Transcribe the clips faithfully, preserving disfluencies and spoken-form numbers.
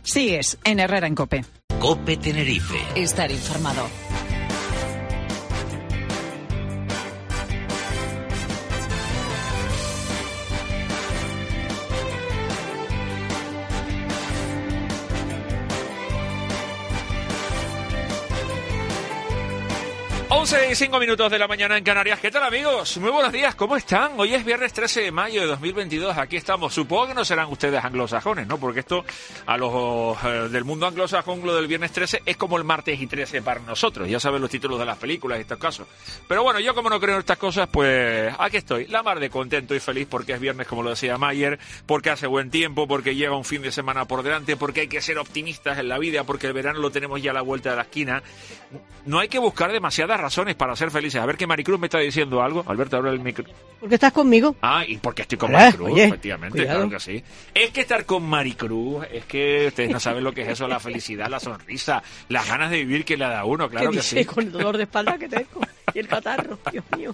Sigues en Herrera en COPE. COPE Tenerife. Estar informado. once y cinco minutos de la mañana en Canarias. ¿Qué tal, amigos? Muy buenos días, ¿cómo están? Hoy es viernes trece de mayo de dos mil veintidós. Aquí estamos. Supongo que no serán ustedes anglosajones, ¿no? Porque esto, a los eh, del mundo anglosajón, lo del viernes trece es como el martes y trece para nosotros. Ya saben los títulos de las películas y estos casos. Pero bueno, yo como no creo en estas cosas, pues aquí estoy. La mar de contento y feliz porque es viernes, como lo decía Mayer, porque hace buen tiempo, porque llega un fin de semana por delante, porque hay que ser optimistas en la vida, porque el verano lo tenemos ya a la vuelta de la esquina. No hay que buscar demasiadas razones para ser felices. A ver que Maricruz me está diciendo algo. Alberto, abre el micro. ¿Por qué estás conmigo? Ah, y porque estoy con ¿Eh? Maricruz, Oye, efectivamente, cuidado. claro que sí. Es que estar con Maricruz, es que ustedes no saben lo que es eso, la felicidad, la sonrisa, las ganas de vivir que le da uno, claro ¿Qué que dices? sí. Con el dolor de espalda que tengo y el catarro, Dios mío.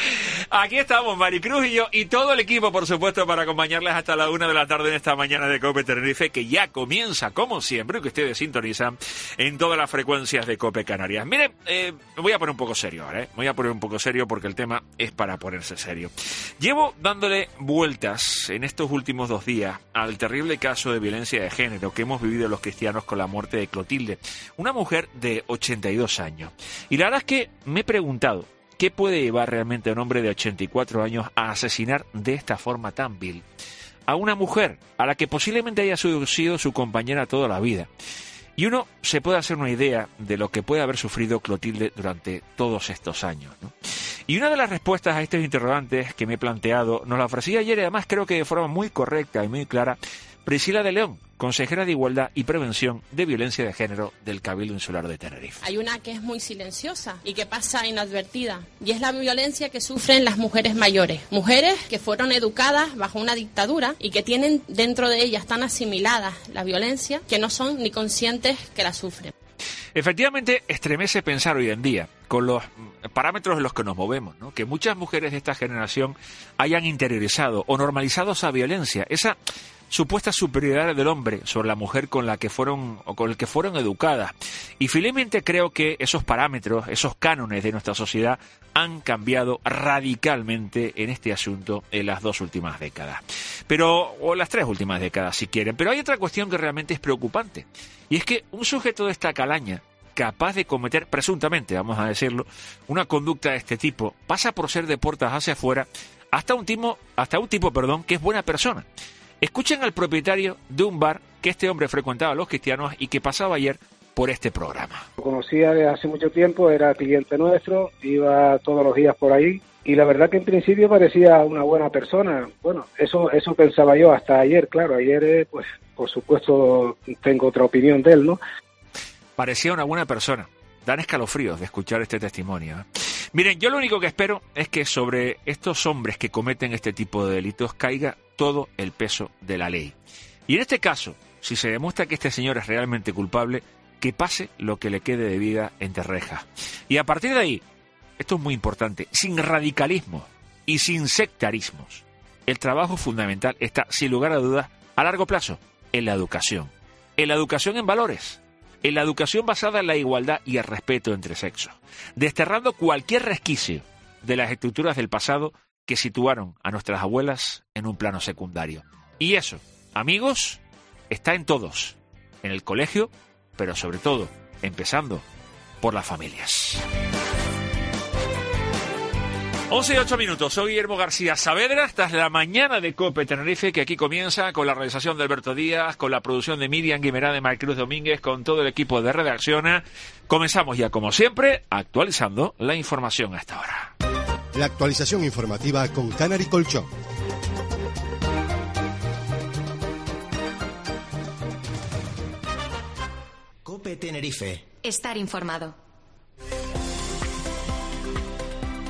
Aquí estamos, Maricruz y yo, y todo el equipo, por supuesto, para acompañarles hasta la una de la tarde en esta mañana de COPE Tenerife, que ya comienza, como siempre, que ustedes sintonizan en todas las frecuencias de COPE Canarias. Miren, eh, me voy a poner un poco serio ahora, ¿eh? Me voy a poner un poco serio porque el tema es para ponerse serio. Llevo dándole vueltas en estos últimos dos días al terrible caso de violencia de género que hemos vivido los cristianos con la muerte de Clotilde, una mujer de ochenta y dos años. Y la verdad es que me he preguntado, ¿qué puede llevar realmente a un hombre de ochenta y cuatro años a asesinar de esta forma tan vil a una mujer a la que posiblemente haya sido su compañera toda la vida? Y uno se puede hacer una idea de lo que puede haber sufrido Clotilde durante todos estos años, ¿no? Y una de las respuestas a estos interrogantes que me he planteado nos la ofrecía ayer, y además creo que de forma muy correcta y muy clara, Priscila de León, consejera de Igualdad y Prevención de Violencia de Género del Cabildo Insular de Tenerife. Hay una que es muy silenciosa y que pasa inadvertida, y es la violencia que sufren las mujeres mayores. Mujeres que fueron educadas bajo una dictadura y que tienen dentro de ellas tan asimiladas la violencia que no son ni conscientes que la sufren. Efectivamente, estremece pensar hoy en día, con los parámetros en los que nos movemos, ¿no?, que muchas mujeres de esta generación hayan interiorizado o normalizado esa violencia, esa supuesta superioridad del hombre sobre la mujer con la que fueron o con el que fueron educadas. Y finalmente creo que esos parámetros, esos cánones de nuestra sociedad han cambiado radicalmente en este asunto en las dos últimas décadas. Pero, o las tres últimas décadas si quieren. Pero hay otra cuestión que realmente es preocupante. Y es que un sujeto de esta calaña, capaz de cometer, presuntamente, vamos a decirlo, una conducta de este tipo, pasa por ser de puertas hacia afuera hasta un tipo, hasta un tipo, perdón, que es buena persona. Escuchen al propietario de un bar que este hombre frecuentaba a los cristianos y que pasaba ayer por este programa. Lo conocía desde hace mucho tiempo, era cliente nuestro, iba todos los días por ahí y la verdad que en principio parecía una buena persona. Bueno, eso eso pensaba yo hasta ayer, claro, ayer eh, pues por supuesto tengo otra opinión de él, ¿no? Parecía una buena persona. Dan escalofríos de escuchar este testimonio, ¿eh? Miren, yo lo único que espero es que sobre estos hombres que cometen este tipo de delitos caiga todo el peso de la ley. Y en este caso, si se demuestra que este señor es realmente culpable, que pase lo que le quede de vida entre rejas. Y a partir de ahí, esto es muy importante, sin radicalismo y sin sectarismos, el trabajo fundamental está, sin lugar a dudas, a largo plazo, en la educación. En la educación en valores. En la educación basada en la igualdad y el respeto entre sexos, desterrando cualquier resquicio de las estructuras del pasado que situaron a nuestras abuelas en un plano secundario. Y eso, amigos, está en todos, en el colegio, pero sobre todo, empezando por las familias. once y ocho minutos, soy Guillermo García Saavedra, esta es la mañana de COPE Tenerife, que aquí comienza con la realización de Alberto Díaz, con la producción de Miriam Guimerá, de Maricruz Domínguez, con todo el equipo de redacción. Comenzamos ya, como siempre, actualizando la información a esta hora. La actualización informativa con Canary Colchón. COPE Tenerife. Estar informado.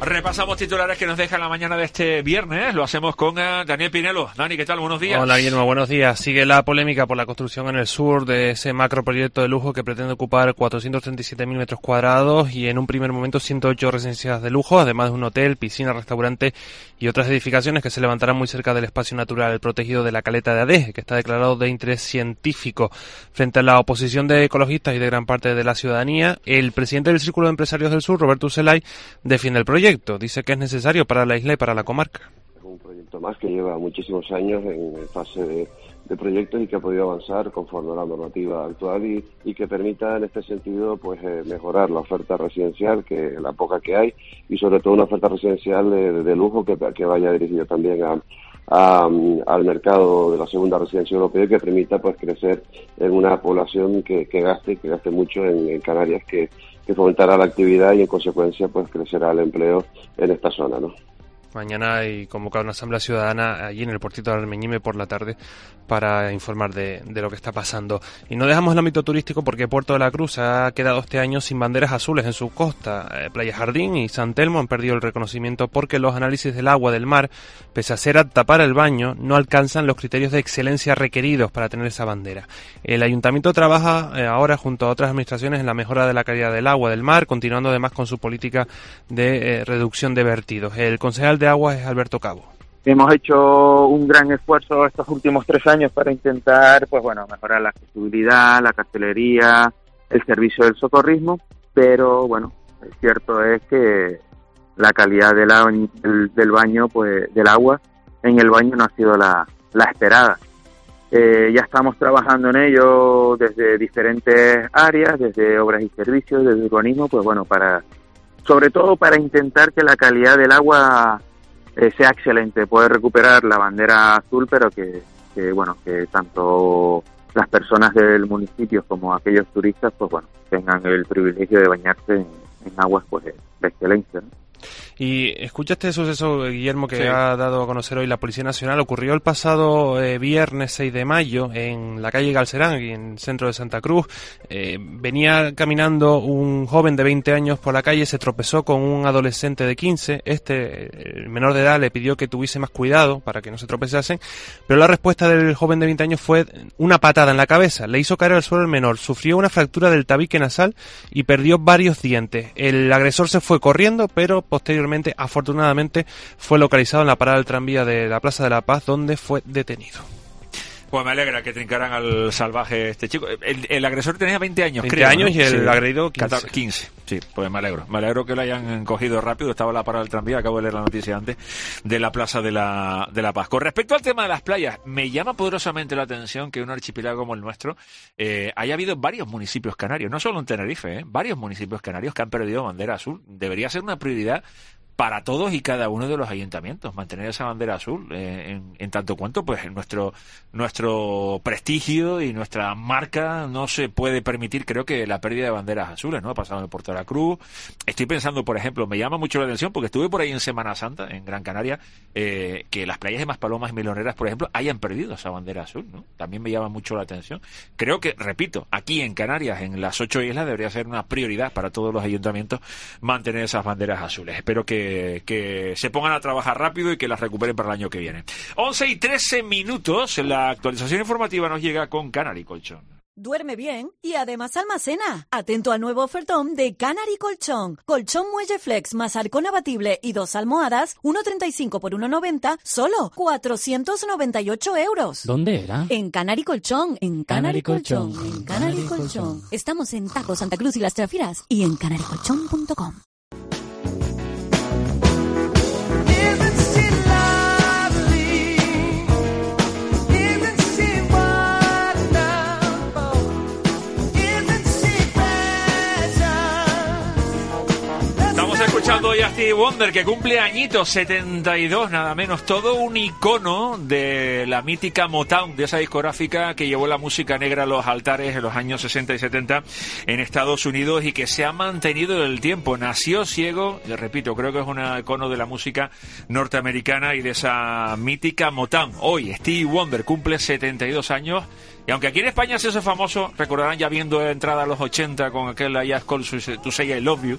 Repasamos titulares que nos deja la mañana de este viernes. Lo hacemos con uh, Daniel Pinelo. Dani, ¿qué tal? Buenos días. Hola, Guillermo. Buenos días. Sigue la polémica por la construcción en el sur de ese macroproyecto de lujo que pretende ocupar cuatrocientos treinta y siete mil metros cuadrados y en un primer momento ciento ocho residencias de lujo, además de un hotel, piscina, restaurante y otras edificaciones que se levantarán muy cerca del espacio natural protegido de la Caleta de Adés, que está declarado de interés científico. Frente a la oposición de ecologistas y de gran parte de la ciudadanía, el presidente del Círculo de Empresarios del Sur, Roberto Ucelay, defiende el proyecto. Dice que es necesario para la isla y para la comarca. Es un proyecto más que lleva muchísimos años en fase de, de proyectos y que ha podido avanzar conforme a la normativa actual y, y que permita en este sentido pues eh, mejorar la oferta residencial, que la poca que hay, y sobre todo una oferta residencial de, de lujo que, que vaya dirigida también a A, al mercado de la segunda residencia europea y que permita pues crecer en una población que, que gaste que gaste mucho en, en Canarias, que, que fomentará la actividad y en consecuencia pues crecerá el empleo en esta zona, ¿no? Mañana hay convocado una asamblea ciudadana allí en el puertito de Armeñime por la tarde para informar de, de lo que está pasando. Y no dejamos el ámbito turístico porque Puerto de la Cruz ha quedado este año sin banderas azules en su costa. Eh, Playa Jardín y San Telmo han perdido el reconocimiento porque los análisis del agua del mar, pese a ser apta para el baño, no alcanzan los criterios de excelencia requeridos para tener esa bandera. El ayuntamiento trabaja eh, ahora junto a otras administraciones en la mejora de la calidad del agua del mar, continuando además con su política de eh, reducción de vertidos. El concejal de Agua es Alberto Cabo. Hemos hecho un gran esfuerzo estos últimos tres años para intentar, pues bueno, mejorar la accesibilidad, la cartelería, el servicio del socorrismo, pero bueno, es cierto es que la calidad del, del, del baño, pues del agua en el baño no ha sido la, la esperada. Eh, ya estamos trabajando en ello desde diferentes áreas, desde obras y servicios, desde urbanismo, pues bueno, para sobre todo para intentar que la calidad del agua Eh, sea excelente, poder recuperar la bandera azul, pero que, que bueno, que tanto las personas del municipio como aquellos turistas, pues bueno, tengan el privilegio de bañarse en, en aguas pues de, de excelencia, ¿no? Y escucha este suceso, Guillermo, que sí. ha dado a conocer hoy la Policía Nacional. Ocurrió el pasado eh, viernes seis de mayo en la calle Galcerán, aquí en el centro de Santa Cruz. Eh, venía caminando un joven de veinte años por la calle, se tropezó con un adolescente de quince. Este, el menor de edad, le pidió que tuviese más cuidado para que no se tropezasen, pero la respuesta del joven de veinte años fue una patada en la cabeza. Le hizo caer al suelo el menor, sufrió una fractura del tabique nasal y perdió varios dientes. El agresor se fue corriendo, pero posteriormente, afortunadamente, fue localizado en la parada del tranvía de la Plaza de la Paz, donde fue detenido. Pues me alegra que trincaran al salvaje este chico. El, el agresor tenía veinte años, veinte creo, años, ¿no? Y el sí. agredido quince. quince. Sí, pues me alegro. Me alegro que lo hayan cogido rápido. Estaba en la parada del tranvía, acabo de leer la noticia antes, de la Plaza de la, de la Paz. Con respecto al tema de las playas, me llama poderosamente la atención que en un archipiélago como el nuestro eh, haya habido varios municipios canarios, no solo en Tenerife, eh, varios municipios canarios que han perdido bandera azul. Debería ser una prioridad para todos y cada uno de los ayuntamientos, mantener esa bandera azul, eh, en, en tanto cuanto pues nuestro nuestro prestigio y nuestra marca no se puede permitir, creo que la pérdida de banderas azules, ¿no? Ha pasado en el Puerto de la Cruz. Estoy pensando, por ejemplo, me llama mucho la atención porque estuve por ahí en Semana Santa, en Gran Canaria, eh, que las playas de Maspalomas y Miloneras, por ejemplo, hayan perdido esa bandera azul, ¿no? También me llama mucho la atención. Creo que, repito, aquí en Canarias, en las ocho islas, debería ser una prioridad para todos los ayuntamientos mantener esas banderas azules. Espero que que se pongan a trabajar rápido y que las recuperen para el año que viene. once y trece minutos, la actualización informativa nos llega con Canary Colchón. Duerme bien y además almacena. Atento al nuevo ofertón de Canary Colchón. Colchón Muelle Flex más arcón abatible y dos almohadas, uno treinta y cinco por uno noventa, solo cuatrocientos noventa y ocho euros. ¿Dónde era? En Canary Colchón, en Canary, Canary Colchón, Colchón, en Canary, Canary Colchón. Colchón. Estamos en Tajo, Santa Cruz y Las Trafiras y en canary colchón punto com. Escuchando hoy a Stevie Wonder, que cumple añitos, setenta y dos, nada menos, todo un icono de la mítica Motown, de esa discográfica que llevó la música negra a los altares en los años sesenta y setenta en Estados Unidos y que se ha mantenido en el tiempo. Nació ciego, le repito, creo que es un icono de la música norteamericana y de esa mítica Motown. Hoy Stevie Wonder cumple setenta y dos años. Y aunque aquí en España se hizo famoso, recordarán ya viendo la entrada a los ochenta con aquel I Ask Call to Say I Love You,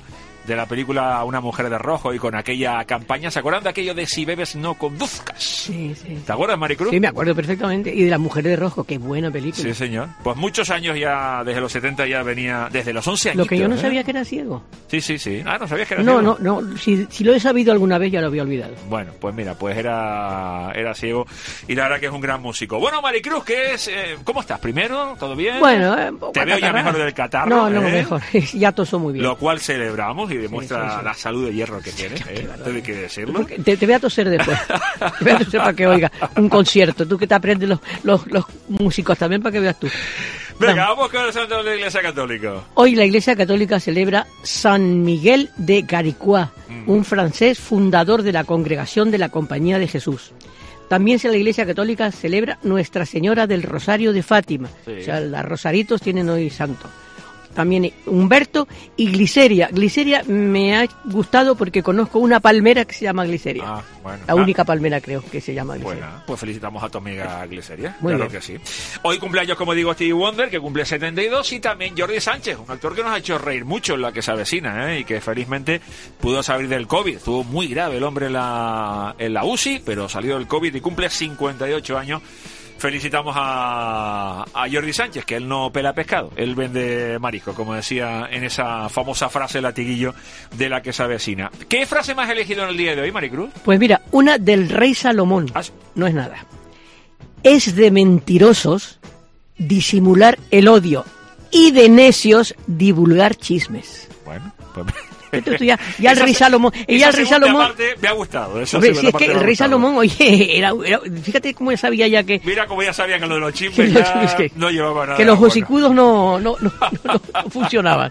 de la película Una mujer de rojo y con aquella campaña. ¿Se acuerdan de aquello de si bebes no conduzcas? Sí, sí. ¿Te acuerdas, Maricruz? Sí, me acuerdo perfectamente. Y de La mujer de rojo, qué buena película. Sí, señor. Pues muchos años ya, desde los setenta ya venía, desde los once años. Lo que yo no ¿eh? sabía que era ciego. Sí, sí, sí. Ah, ¿no sabías que era no, ciego? No, no, si, si lo he sabido alguna vez ya lo había olvidado. Bueno, pues mira, pues era, era ciego y la verdad que es un gran músico. Bueno, Maricruz, ¿qué es? Eh, ¿Cómo estás? ¿Primero? ¿Todo bien? Bueno, eh, te veo ya mejor del catarro. No, no, ¿eh? mejor. Ya toso muy bien. Lo cual celebramos y demuestra sí, sí, sí. la salud de hierro que tienes, ¿eh? Hay que decirlo. Te, te voy a toser después. Te voy a toser para que oiga un concierto. Tú que te aprendes los, los, los músicos también para que veas tú. Venga, vamos con el santo de la Iglesia Católica. Hoy la Iglesia Católica celebra San Miguel de Caricuá, mm. un francés fundador de la Congregación de la Compañía de Jesús. También la Iglesia Católica celebra Nuestra Señora del Rosario de Fátima. Sí. O sea, las rosaritos tienen hoy santo. También Humberto y Gliceria. Gliceria me ha gustado porque conozco una palmera que se llama Gliceria. Ah, bueno. La ah. única palmera creo que se llama Gliceria. Bueno, pues felicitamos a tu amiga Gliceria. Muy claro bien. que sí. Hoy cumpleaños, como digo, Stevie Wonder, que cumple setenta y dos, y también Jordi Sánchez, un actor que nos ha hecho reír mucho en la que se avecina, ¿eh? Y que felizmente pudo salir del COVID. Estuvo muy grave el hombre en la, en la U C I, pero salió del COVID y cumple cincuenta y ocho años. Felicitamos a, a Jordi Sánchez, que él no pela pescado, él vende marisco, como decía en esa famosa frase latiguillo de la que se avecina. ¿Qué frase más has elegido en el día de hoy, Maricruz? Pues mira, una del rey Salomón. ¿Ah? No es nada. Es de mentirosos disimular el odio y de necios divulgar chismes. Bueno, pues... Entonces, ya, ya el rey Salomón, ella el rey Salomón, parte me ha gustado. Esa hombre, si es que el rey gustado. Salomón, oye, era, era, fíjate cómo ya sabía ya que, mira cómo ya sabía que lo de los chismes ya es que, no llevaba nada. Que los bueno. hocicudos no, no, no, no, no funcionaban.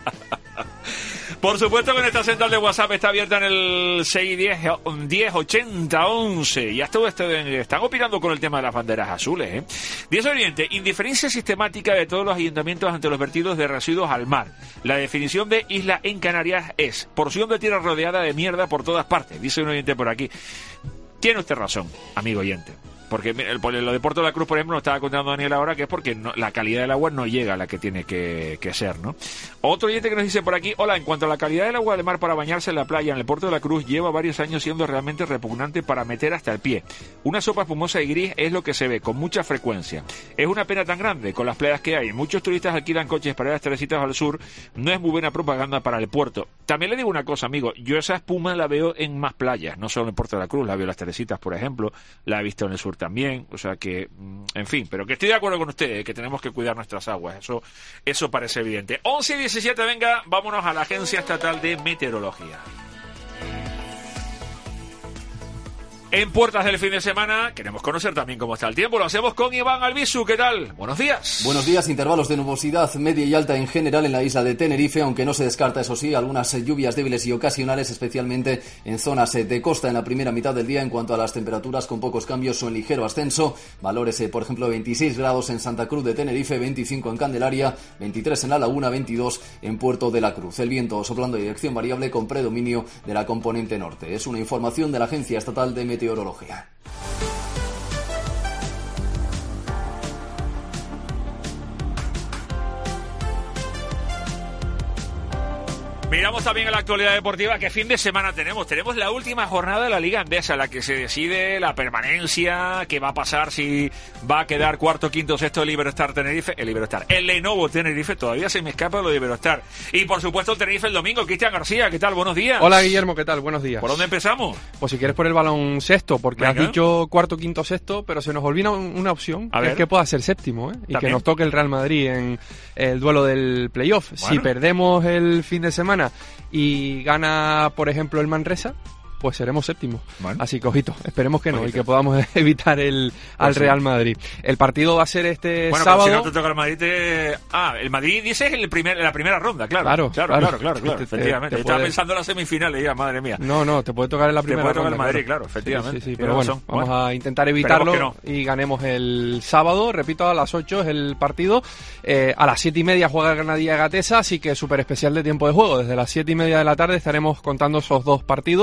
Por supuesto que nuestra central de WhatsApp está abierta en el seis diez ochenta once. Ya todo esto están opinando con el tema de las banderas azules, ¿eh? diez oyente, indiferencia sistemática de todos los ayuntamientos ante los vertidos de residuos al mar. La definición de isla en Canarias es porción de tierra rodeada de mierda por todas partes, dice un oyente por aquí. Tiene usted razón, amigo oyente. Porque el, lo de Puerto de la Cruz, por ejemplo, nos estaba contando Daniel ahora, que es porque no, la calidad del agua no llega a la que tiene que, que ser, ¿no? Otro oyente que nos dice por aquí, hola, en cuanto a la calidad del agua de mar para bañarse en la playa en el Puerto de la Cruz, lleva varios años siendo realmente repugnante para meter hasta el pie. Una sopa espumosa y gris es lo que se ve con mucha frecuencia. Es una pena tan grande con las playas que hay. Muchos turistas alquilan coches para ir a las Teresitas al sur. No es muy buena propaganda para el puerto. También le digo una cosa, amigo, yo esa espuma la veo en más playas, no solo en Puerto de la Cruz, la veo en las Teresitas, por ejemplo, la he visto en el sur también, o sea que, en fin, pero que estoy de acuerdo con ustedes, que tenemos que cuidar nuestras aguas, eso eso parece evidente. once y diecisiete, venga, vámonos a la Agencia Estatal de Meteorología. En puertas del fin de semana queremos conocer también cómo está el tiempo. Lo hacemos con Iván Albizu. ¿Qué tal? Buenos días. Buenos días. Intervalos de nubosidad media y alta en general en la isla de Tenerife, aunque no se descarta, eso sí, algunas lluvias débiles y ocasionales, especialmente en zonas de costa en la primera mitad del día. En cuanto a las temperaturas, con pocos cambios o en ligero ascenso. Valores, por ejemplo, veintiséis grados en Santa Cruz de Tenerife, veinticinco en Candelaria, veintitrés en La Laguna, veintidós en Puerto de la Cruz. El viento soplando en dirección variable con predominio de la componente norte. Es una información de la Agencia Estatal de Meteorología. Meteorología. Miramos también a la actualidad deportiva. ¿Qué fin de semana tenemos? Tenemos la última jornada de la Liga Endesa, en la que se decide la permanencia, qué va a pasar, si va a quedar cuarto, quinto, sexto el Iberostar Tenerife, el Iberostar, el Lenovo Tenerife, todavía se me escapa lo de Iberostar. Y por supuesto el Tenerife el domingo. Cristian García, ¿qué tal? Buenos días. Hola Guillermo, ¿qué tal? Buenos días. ¿Por dónde empezamos? Pues si quieres por el balón sexto, porque Venga. has dicho cuarto, quinto, sexto, pero se nos olvida un, una opción, a que ver. es que pueda ser séptimo, ¿eh? Y ¿También? que nos toque el Real Madrid en el duelo del playoff. Bueno. Si perdemos el fin de semana y gana, por ejemplo, el Manresa, pues seremos séptimos. Bueno. Así que, ojito, esperemos que no Ojito. y que podamos evitar el al sí. Real Madrid. El partido va a ser este Bueno, sábado. pero si no te toca el Madrid, te... Ah, el Madrid dices en el primer, en la primera ronda, claro. Claro, claro, claro. claro, claro, claro, Te- te- efectivamente. te Estaba puede- pensando en las semifinales ya, madre mía. No, no, te puede tocar en la Te primera puede tocar el ronda, Madrid, claro, efectivamente. Sí, sí, sí, Tienes pero bueno, razón. vamos Bueno. a intentar evitarlo Esperemos que y ganemos el sábado. Repito, a las ocho es el partido. Eh, a las siete y media juega el Granadilla Gatesa, así que súper especial de tiempo de juego. Desde las siete y media de la tarde estaremos contando esos dos partidos.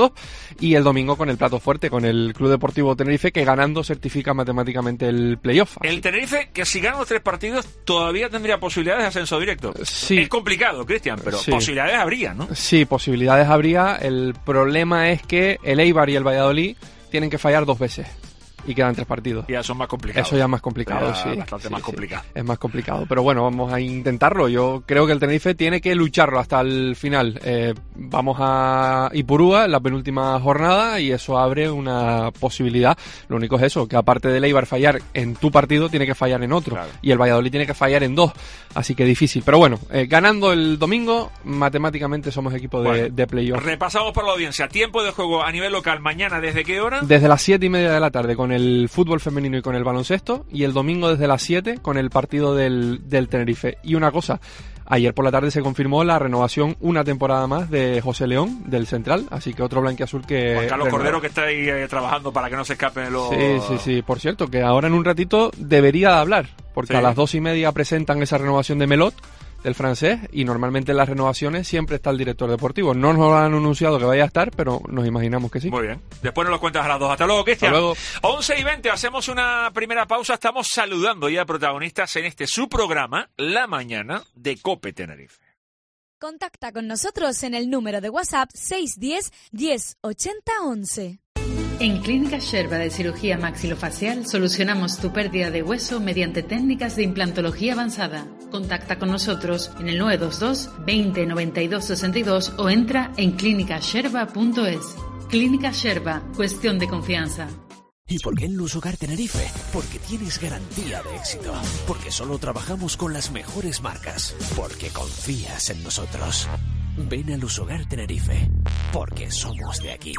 y el domingo con el plato fuerte, con el Club Deportivo Tenerife, que ganando certifica matemáticamente el playoff. El Tenerife, que si gana los tres partidos, todavía tendría posibilidades de ascenso directo. Sí. Es complicado, Cristian, pero Sí. posibilidades habría, ¿no? Sí, posibilidades habría. El problema es que el Eibar y el Valladolid tienen que fallar dos veces. Y quedan tres partidos. Ya son más complicados. Eso ya es más complicado, Ya sí. bastante sí, más sí. complicado. Es más complicado. Pero bueno, vamos a intentarlo. Yo creo que el Tenerife tiene que lucharlo hasta el final. Eh, vamos a Ipurúa en la penúltima jornada y eso abre una posibilidad. Lo único es eso, que aparte de Eibar fallar en tu partido, tiene que fallar en otro. Claro. Y el Valladolid tiene que fallar en dos. Así que difícil. Pero bueno, eh, ganando el domingo, matemáticamente somos equipo de, Bueno, de playoff. Repasamos por la audiencia. Tiempo de juego a nivel local mañana, ¿desde qué hora? Desde las siete y media de la tarde con el fútbol femenino y con el baloncesto, y el domingo desde las siete con el partido del, del Tenerife. Y una cosa, ayer por la tarde se confirmó la renovación una temporada más de José León, del Central, así que otro blanquiazul que... Juan Carlos renueva. Cordero, que está ahí eh, trabajando para que no se escapen los... Sí, sí, sí. Por cierto, que ahora en un ratito debería de hablar, porque Sí. a las dos y media presentan esa renovación de Melot, del francés, y normalmente en las renovaciones siempre está el director deportivo. No nos lo han anunciado que vaya a estar, pero nos imaginamos que sí. Muy bien. Después nos lo cuentas a las dos. Hasta luego, Cristian. Hasta luego. once y veinte, hacemos una primera pausa. Estamos saludando ya a protagonistas en este su programa, La Mañana de COPE Tenerife. Contacta con nosotros en el número de WhatsApp seis uno cero, diez, ochenta, once. En Clínica Sherba de Cirugía Maxilofacial solucionamos tu pérdida de hueso mediante técnicas de implantología avanzada. Contacta con nosotros en el nueve dos dos, veinte, noventa y dos, sesenta y dos o entra en clínica sherba punto es. Clínica Sherba, cuestión de confianza. ¿Y por qué en Luz Hogar Tenerife? Porque tienes garantía de éxito. Porque solo trabajamos con las mejores marcas. Porque confías en nosotros. Ven a Luz Hogar Tenerife. Porque somos de aquí.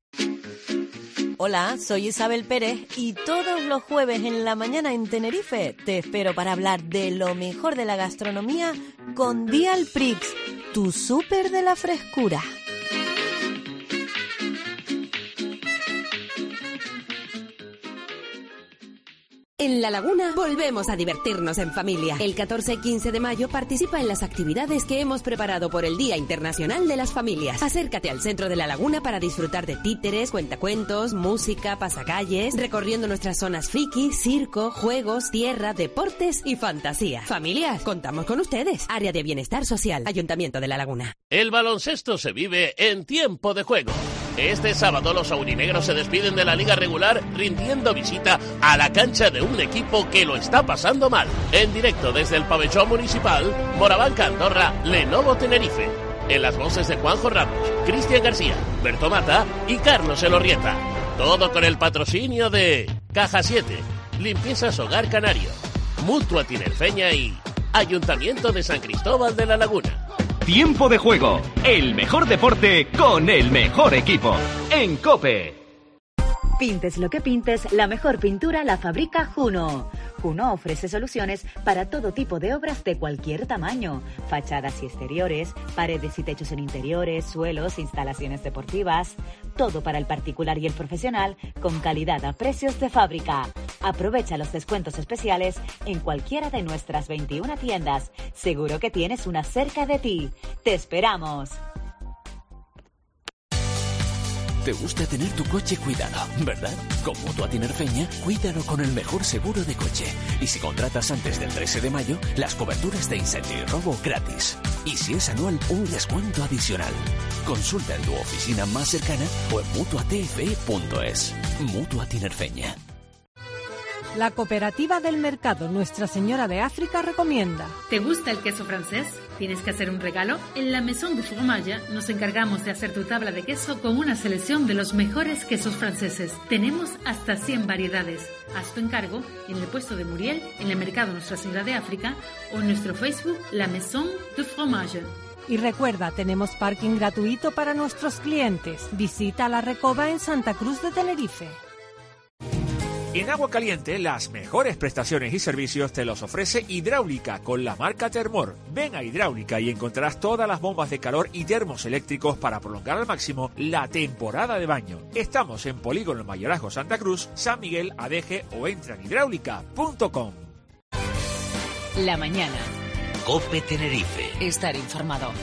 Hola, soy Isabel Pérez y todos los jueves en la mañana en Tenerife te espero para hablar de lo mejor de la gastronomía con Dial Prix, tu súper de la frescura. En La Laguna volvemos a divertirnos en familia. El catorce y quince de mayo participa en las actividades que hemos preparado por el Día Internacional de las Familias. Acércate al centro de La Laguna para disfrutar de títeres, cuentacuentos, música, pasacalles, recorriendo nuestras zonas friki, circo, juegos, tierra, deportes y fantasía. Familias, contamos con ustedes. Área de Bienestar Social, Ayuntamiento de La Laguna. El baloncesto se vive en tiempo de juego. Este sábado los aurinegros se despiden de la liga regular rindiendo visita a la cancha de un equipo que lo está pasando mal. En directo desde el pabellón municipal, Morabanca Andorra, Lenovo Tenerife. En las voces de Juanjo Ramos, Cristian García, Berto Mata y Carlos Elorrieta. Todo con el patrocinio de Caja siete, Limpiezas Hogar Canario, Mutua Tinerfeña y Ayuntamiento de San Cristóbal de la Laguna. Tiempo de juego, el mejor deporte con el mejor equipo. En COPE. Pintes lo que pintes, la mejor pintura la fabrica Juno. Juno ofrece soluciones para todo tipo de obras de cualquier tamaño. Fachadas y exteriores, paredes y techos en interiores, suelos, instalaciones deportivas. Todo para el particular y el profesional con calidad a precios de fábrica. Aprovecha los descuentos especiales en cualquiera de nuestras veintiuna tiendas. Seguro que tienes una cerca de ti. ¡Te esperamos! Te gusta tener tu coche cuidado, ¿verdad? Con Mutua Tinerfeña, cuídalo con el mejor seguro de coche. Y si contratas antes del trece de mayo, las coberturas de incendio y robo gratis. Y si es anual, un descuento adicional. Consulta en tu oficina más cercana o en mutua t f e punto es. Mutua Tinerfeña. La Cooperativa del Mercado Nuestra Señora de África recomienda. ¿Te gusta el queso francés? ¿Tienes que hacer un regalo? En la Maison du Fromage nos encargamos de hacer tu tabla de queso con una selección de los mejores quesos franceses. Tenemos hasta cien variedades. Haz tu encargo en el puesto de Muriel, en el Mercado Nuestra Señora de África o en nuestro Facebook La Maison du Fromage. Y recuerda, tenemos parking gratuito para nuestros clientes. Visita La Recoba en Santa Cruz de Tenerife. En Agua Caliente, las mejores prestaciones y servicios te los ofrece Hidráulica con la marca Termor. Ven a Hidráulica y encontrarás todas las bombas de calor y termos eléctricos para prolongar al máximo la temporada de baño. Estamos en Polígono Mayorazgo Santa Cruz, San Miguel, Adeje o entra en hidráulica punto com. La mañana. COPE Tenerife. Estar informado.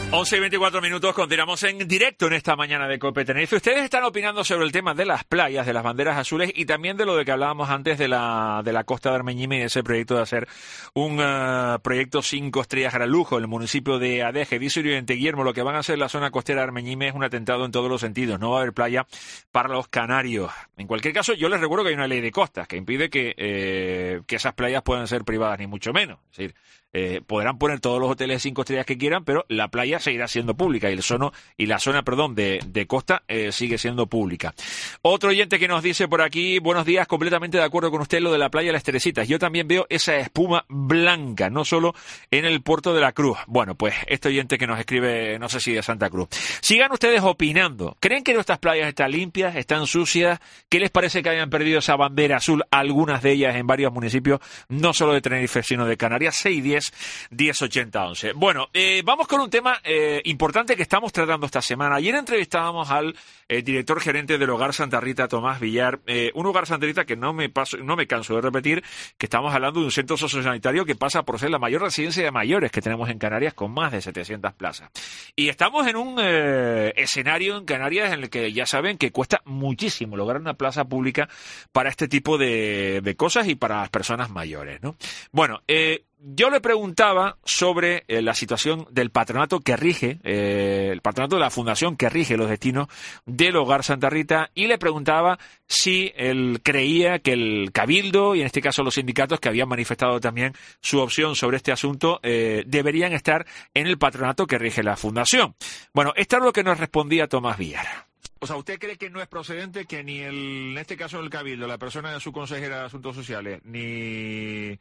once y veinticuatro minutos, continuamos en directo en esta mañana de COPE Tenerife. Ustedes están opinando sobre el tema de las playas, de las banderas azules y también de lo de que hablábamos antes de la de la costa de Armeñime y ese proyecto de hacer un uh, proyecto cinco estrellas para lujo en el municipio de Adeje. Dice Oriente Guillermo, lo que van a hacer en la zona costera de Armeñime es un atentado en todos los sentidos. No va a haber playa para los canarios. En cualquier caso, yo les recuerdo que hay una ley de costas que impide que, eh, que esas playas puedan ser privadas, ni mucho menos. Es decir, Eh, podrán poner todos los hoteles de cinco estrellas que quieran, pero la playa seguirá siendo pública y, el sono, y la zona perdón, de, de costa eh, sigue siendo pública. Otro oyente que nos dice por aquí, buenos días, completamente de acuerdo con usted lo de la playa de las Teresitas. Yo también veo esa espuma blanca, no solo en el puerto de la Cruz. Bueno, pues este oyente que nos escribe, no sé si de Santa Cruz. Sigan ustedes opinando. ¿Creen que nuestras playas están limpias, están sucias? ¿Qué les parece que hayan perdido esa bandera azul, algunas de ellas en varios municipios, no solo de Tenerife, sino de Canarias? seis diez diez ochenta once. Bueno, eh, vamos con un tema eh, importante que estamos tratando esta semana. Ayer entrevistábamos al eh, director gerente del Hogar Santa Rita, Tomás Villar, eh, un Hogar Santa Rita que no me paso, no me canso de repetir, que estamos hablando de un centro sociosanitario que pasa por ser la mayor residencia de mayores que tenemos en Canarias, con más de setecientas plazas. Y estamos en un eh, escenario en Canarias en el que ya saben que cuesta muchísimo lograr una plaza pública para este tipo de, de cosas y para las personas mayores, ¿no? Bueno, eh, yo le preguntaba sobre eh, la situación del patronato que rige, eh, el patronato de la fundación que rige los destinos del Hogar Santa Rita, y le preguntaba si él creía que el Cabildo, y en este caso los sindicatos que habían manifestado también su opción sobre este asunto, eh, deberían estar en el patronato que rige la fundación. Bueno, esto es lo que nos respondía Tomás Villar. O sea, ¿usted cree que no es procedente que ni el, en este caso el Cabildo, la persona de su consejera de Asuntos Sociales, ni...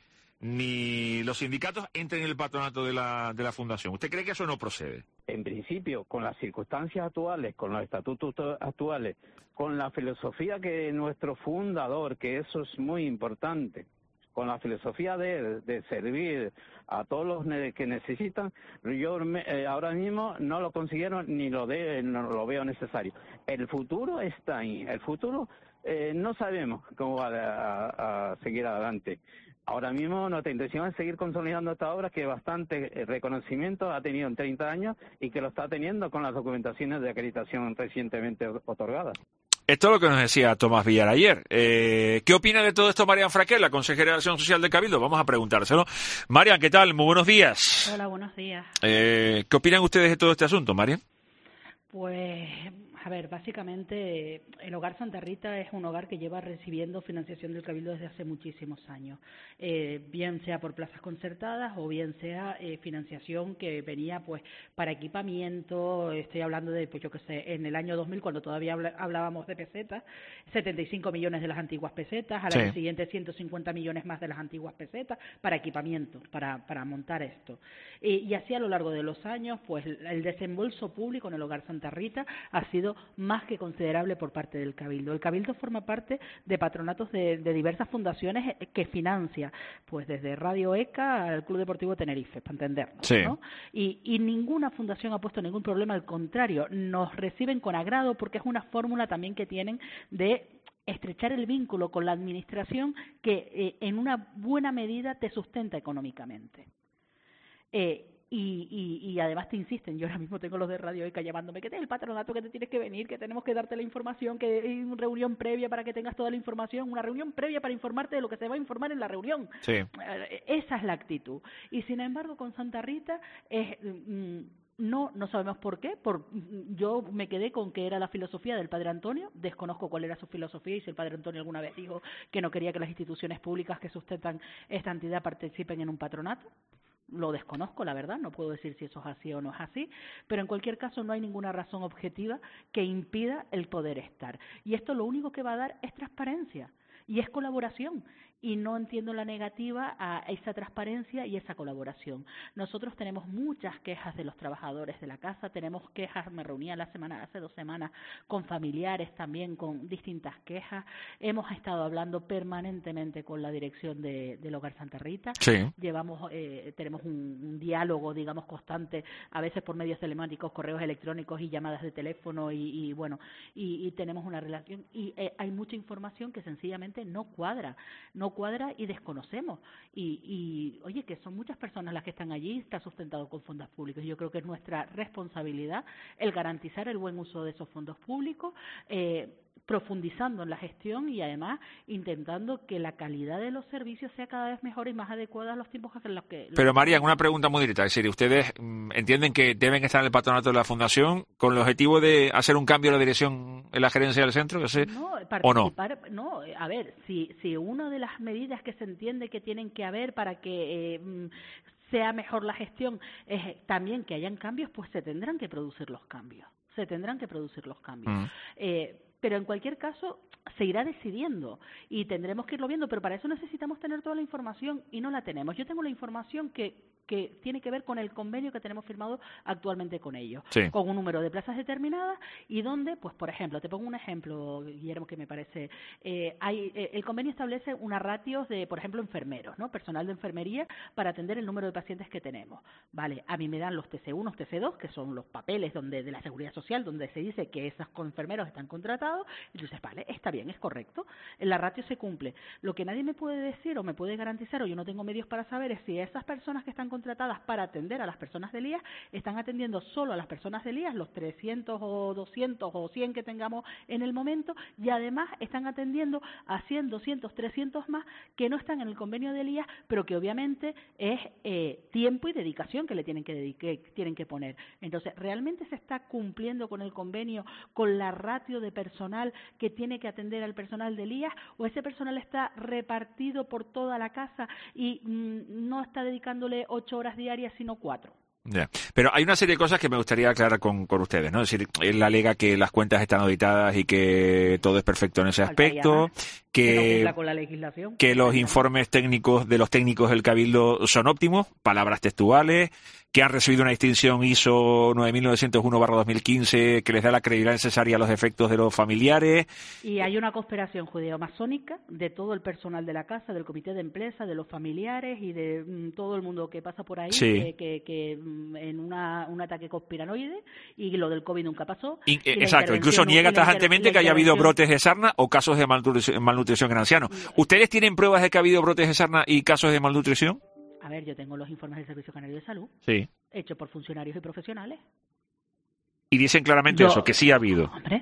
ni los sindicatos entren en el patronato de la, de la fundación? ¿Usted cree que eso no procede? En principio, con las circunstancias actuales, con los estatutos actuales, con la filosofía que nuestro fundador, que eso es muy importante, con la filosofía de, de servir a todos los que necesitan, yo eh, ahora mismo no lo consiguieron ni lo, de, no lo veo necesario. El futuro está ahí, el futuro eh, no sabemos cómo va a, a seguir adelante. Ahora mismo nuestra intención es seguir consolidando esta obra que bastante reconocimiento ha tenido en treinta años y que lo está teniendo con las documentaciones de acreditación recientemente otorgadas. Esto es lo que nos decía Tomás Villar ayer. Eh, ¿Qué opina de todo esto Marian Fraquel, la consejera de Acción Social del Cabildo? Vamos a preguntárselo. Marian, ¿qué tal? Muy buenos días. Hola, buenos días. Eh, ¿Qué opinan ustedes de todo este asunto, Marian? Pues... A ver, básicamente el Hogar Santa Rita es un hogar que lleva recibiendo financiación del Cabildo desde hace muchísimos años, eh, bien sea por plazas concertadas o bien sea eh, financiación que venía pues para equipamiento. Estoy hablando de, pues yo qué sé, en el año dos mil, cuando todavía habla, hablábamos de pesetas, setenta y cinco millones de las antiguas pesetas, al sí. año siguiente ciento cincuenta millones más de las antiguas pesetas para equipamiento, para, para montar esto. Eh, y así a lo largo de los años, pues el desembolso público en el Hogar Santa Rita ha sido más que considerable por parte del Cabildo. El Cabildo forma parte de patronatos de, de diversas fundaciones que financia, pues desde Radio ECA al Club Deportivo Tenerife, para entendernos, sí. ¿no? Y, y ninguna fundación ha puesto ningún problema, al contrario, nos reciben con agrado porque es una fórmula también que tienen de estrechar el vínculo con la administración que eh, en una buena medida te sustenta económicamente. Eh, Y, y, y además te insisten, yo ahora mismo tengo los de Radio ECA llamándome, que te es el patronato, que te tienes que venir, que tenemos que darte la información, que hay una reunión previa para que tengas toda la información, una reunión previa para informarte de lo que se va a informar en la reunión. Sí. Esa es la actitud. Y sin embargo con Santa Rita es... Mm, No, no sabemos por qué. Por, yo me quedé con que era la filosofía del Padre Antonio. Desconozco cuál era su filosofía y si el Padre Antonio alguna vez dijo que no quería que las instituciones públicas que sustentan esta entidad participen en un patronato. Lo desconozco, la verdad, no puedo decir si eso es así o no es así, pero en cualquier caso no hay ninguna razón objetiva que impida el poder estar. Y esto lo único que va a dar es transparencia y es colaboración. Y no entiendo la negativa a esa transparencia y esa colaboración. Nosotros tenemos muchas quejas de los trabajadores de la casa, tenemos quejas, me reuní la semana, hace dos semanas con familiares también con distintas quejas. Hemos estado hablando permanentemente con la dirección de, del Hogar Santa Rita. Sí. Llevamos, eh, tenemos un, un diálogo, digamos, constante, a veces por medios telemáticos, correos electrónicos y llamadas de teléfono y, y bueno, y, y tenemos una relación y eh, hay mucha información que sencillamente no cuadra, no cuadra y desconocemos. Y, y, oye, que son muchas personas las que están allí, está sustentado con fondos públicos. Yo creo que es nuestra responsabilidad el garantizar el buen uso de esos fondos públicos, eh, profundizando en la gestión y además intentando que la calidad de los servicios sea cada vez mejor y más adecuada a los tiempos en los que... Pero María, una pregunta muy directa, es decir, ¿ustedes mm, entienden que deben estar en el patronato de la Fundación con el objetivo de hacer un cambio de la dirección en la gerencia del centro? Que sé, no, ¿o no? No, a ver, si, si una de las medidas que se entiende que tienen que haber para que... Eh, sea mejor la gestión, es también que hayan cambios, pues se tendrán que producir los cambios, se tendrán que producir los cambios. Mm. Eh, pero en cualquier caso se irá decidiendo y tendremos que irlo viendo, pero para eso necesitamos tener toda la información y no la tenemos. Yo tengo la información que, que tiene que ver con el convenio que tenemos firmado actualmente con ellos, sí. Con un número de plazas determinadas y donde, pues por ejemplo, te pongo un ejemplo, Guillermo, que me parece, eh, hay eh, el convenio establece unas ratios de, por ejemplo, enfermeros, ¿no? Personal de enfermería para atender el número de pacientes que tenemos. Vale, a mí me dan los T C uno, T C dos, que son los papeles donde de la Seguridad Social, donde se dice que esos enfermeros están contratados. Y tú dices, vale, está bien, es correcto, la ratio se cumple. Lo que nadie me puede decir o me puede garantizar, o yo no tengo medios para saber, es si esas personas que están contratadas para atender a las personas del I A están atendiendo solo a las personas del I A, los trescientos o doscientos o cien que tengamos en el momento, y además están atendiendo a cien, doscientos, trescientos más que no están en el convenio del I A, pero que obviamente es eh, tiempo y dedicación que le tienen que, dedique, tienen que poner. Entonces, ¿realmente se está cumpliendo con el convenio, con la ratio de personal que tiene que atender al personal del I A, o ese personal está repartido por toda la casa y mmm, no está dedicándole ocho horas diarias sino cuatro? Ya. Pero hay una serie de cosas que me gustaría aclarar con, con ustedes, ¿no? Es decir, él alega que las cuentas están auditadas y que todo es perfecto en ese aspecto, que, no con la legislación, que los informes técnicos de los técnicos del Cabildo son óptimos, palabras textuales, que han recibido una distinción I S O nueve mil novecientos uno barra dos mil quince que les da la credibilidad necesaria a los efectos de los familiares. Y hay una conspiración judeo-masónica de todo el personal de la casa, del comité de empresa, de los familiares y de mm, todo el mundo que pasa por ahí, sí. que, que, que mm, en una, un ataque conspiranoide, y lo del COVID nunca pasó. Y, eh, exacto, incluso niega tajantemente que haya habido brotes de sarna o casos de malnutrición, malnutrición en ancianos. ¿Ustedes tienen pruebas de que ha habido brotes de sarna y casos de malnutrición? A ver, yo tengo los informes del Servicio Canario de Salud, sí. hechos por funcionarios y profesionales. Y dicen claramente yo, eso, que sí ha habido. Hombre,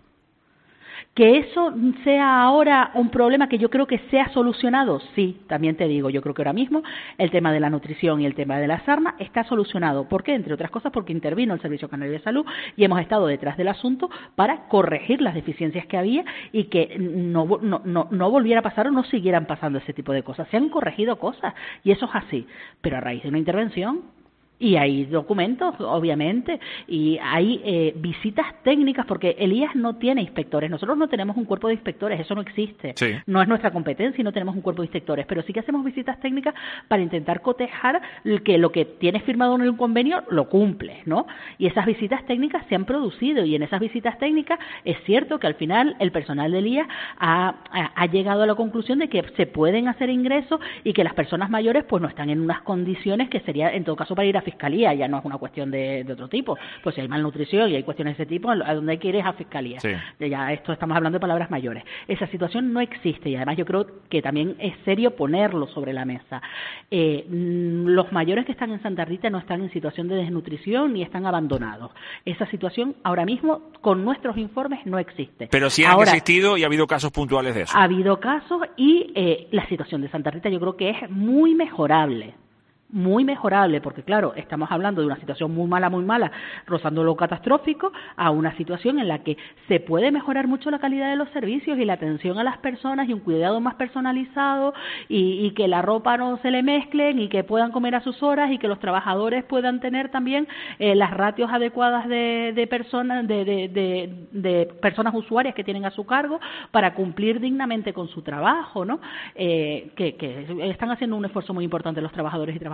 que eso sea ahora un problema que yo creo que sea solucionado, sí, también te digo, yo creo que ahora mismo el tema de la nutrición y el tema de las armas está solucionado. ¿Por qué? Entre otras cosas porque intervino el Servicio Canario de Salud y hemos estado detrás del asunto para corregir las deficiencias que había y que no, no, no, no volviera a pasar o no siguieran pasando ese tipo de cosas. Se han corregido cosas y eso es así, pero a raíz de una intervención. Y hay documentos, obviamente, y hay eh, visitas técnicas, porque el I A S no tiene inspectores. Nosotros no tenemos un cuerpo de inspectores, eso no existe. Sí. No es nuestra competencia y no tenemos un cuerpo de inspectores, pero sí que hacemos visitas técnicas para intentar cotejar que lo que tienes firmado en el convenio lo cumples, ¿no? Y esas visitas técnicas se han producido, y en esas visitas técnicas es cierto que al final el personal del I A S ha, ha, ha llegado a la conclusión de que se pueden hacer ingresos y que las personas mayores pues no están en unas condiciones que sería, en todo caso, para ir a fiscalía, ya no es una cuestión de, de otro tipo, pues si hay malnutrición y hay cuestiones de ese tipo, a donde hay que ir es a fiscalía. Sí. Ya esto estamos hablando de palabras mayores. Esa situación no existe y además yo creo que también es serio ponerlo sobre la mesa. Eh, los mayores que están en Santa Rita no están en situación de desnutrición ni están abandonados. Esa situación ahora mismo con nuestros informes no existe. Pero sí han ahora, existido y ha habido casos puntuales de eso. Ha habido casos y eh, la situación de Santa Rita yo creo que es muy mejorable. Muy mejorable, porque claro, estamos hablando de una situación muy mala, muy mala, rozando lo catastrófico, a una situación en la que se puede mejorar mucho la calidad de los servicios y la atención a las personas y un cuidado más personalizado y, y que la ropa no se le mezclen y que puedan comer a sus horas y que los trabajadores puedan tener también eh, las ratios adecuadas de, de personas de, de, de, de personas usuarias que tienen a su cargo para cumplir dignamente con su trabajo, ¿no? Eh, que, que están haciendo un esfuerzo muy importante los trabajadores y trabajadoras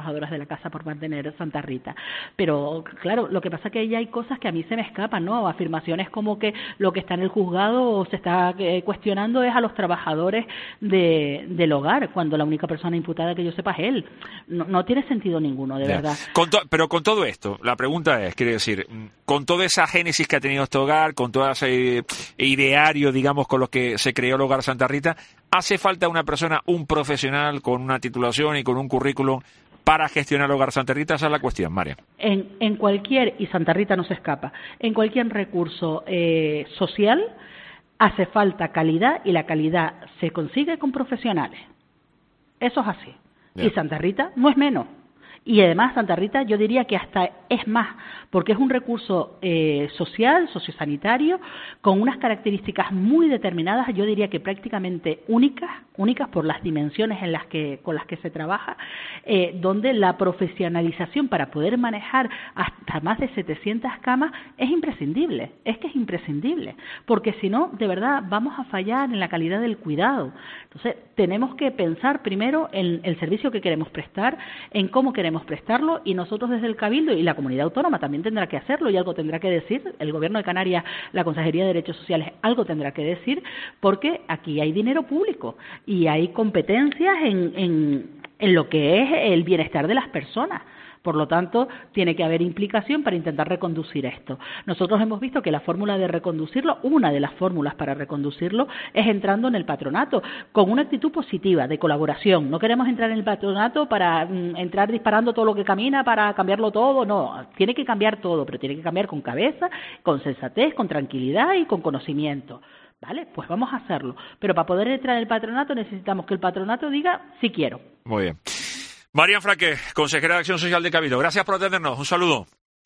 trabajadoras de la casa por mantener Santa Rita. Pero, claro, lo que pasa es que ahí hay cosas que a mí se me escapan, ¿no? Afirmaciones como que lo que está en el juzgado o se está eh, cuestionando es a los trabajadores de, del hogar, cuando la única persona imputada que yo sepa es él. No, no tiene sentido ninguno, de Ya. verdad. Con to- pero con todo esto, la pregunta es, quiere decir, con toda esa génesis que ha tenido este hogar, con todo ese ideario, digamos, con lo que se creó el Hogar Santa Rita, ¿hace falta una persona, un profesional con una titulación y con un currículum para gestionar el Hogar Santa Rita? Esa es la cuestión, María. En, en cualquier, y Santa Rita no se escapa, en cualquier recurso eh, social hace falta calidad y la calidad se consigue con profesionales. Eso es así. Ya. Y Santa Rita no es menos. Y además Santa Rita yo diría que hasta es más, porque es un recurso eh, social, sociosanitario, con unas características muy determinadas, yo diría que prácticamente únicas, únicas por las dimensiones en las que, con las que se trabaja, eh, donde la profesionalización para poder manejar hasta más de setecientas camas es imprescindible, es que es imprescindible, porque si no, de verdad, vamos a fallar en la calidad del cuidado. Entonces, tenemos que pensar primero en el servicio que queremos prestar, en cómo queremos prestarlo, y nosotros desde el Cabildo y la comunidad autónoma también tendrá que hacerlo y algo tendrá que decir, el Gobierno de Canarias, la Consejería de Derechos Sociales, algo tendrá que decir, porque aquí hay dinero público y hay competencias en, en, en lo que es el bienestar de las personas. Por lo tanto, tiene que haber implicación para intentar reconducir esto. Nosotros hemos visto que la fórmula de reconducirlo, una de las fórmulas para reconducirlo, es entrando en el patronato, con una actitud positiva, de colaboración. No queremos entrar en el patronato para mm, entrar disparando todo lo que camina, para cambiarlo todo, no. Tiene que cambiar todo, pero tiene que cambiar con cabeza, con sensatez, con tranquilidad y con conocimiento. ¿Vale? Pues vamos a hacerlo. Pero para poder entrar en el patronato necesitamos que el patronato diga sí quiero. Muy bien. María Fraque, consejera de Acción Social de Cabildo, gracias por atendernos. Un saludo.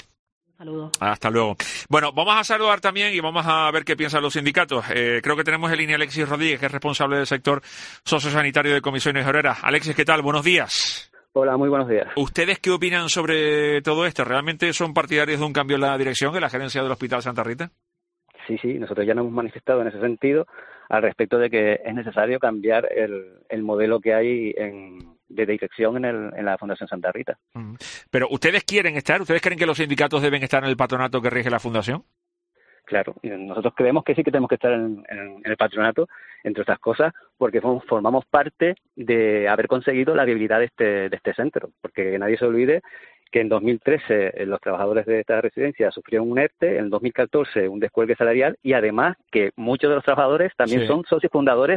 Un saludo. Hasta luego. Bueno, vamos a saludar también y vamos a ver qué piensan los sindicatos. Eh, creo que tenemos en línea a Alexis Rodríguez, que es responsable del sector sociosanitario de Comisiones Obreras. Alexis, ¿qué tal? Buenos días. Hola, muy buenos días. ¿Ustedes qué opinan sobre todo esto? ¿Realmente son partidarios de un cambio en la dirección de la gerencia del Hospital Santa Rita? Sí, sí, nosotros ya nos hemos manifestado en ese sentido al respecto de que es necesario cambiar el, el modelo que hay en, de dirección en, el, en la Fundación Santa Rita. Mm. Pero ¿ustedes quieren estar? ¿Ustedes creen que los sindicatos deben estar en el patronato que rige la Fundación? Claro, y nosotros creemos que sí que tenemos que estar en, en, en el patronato, entre otras cosas, porque formamos parte de haber conseguido la viabilidad de este, de este centro, porque nadie se olvide que en dos mil trece eh, los trabajadores de esta residencia sufrieron un ERTE, en dos mil catorce un descuelgue salarial, y además que muchos de los trabajadores también Sí. son socios fundadores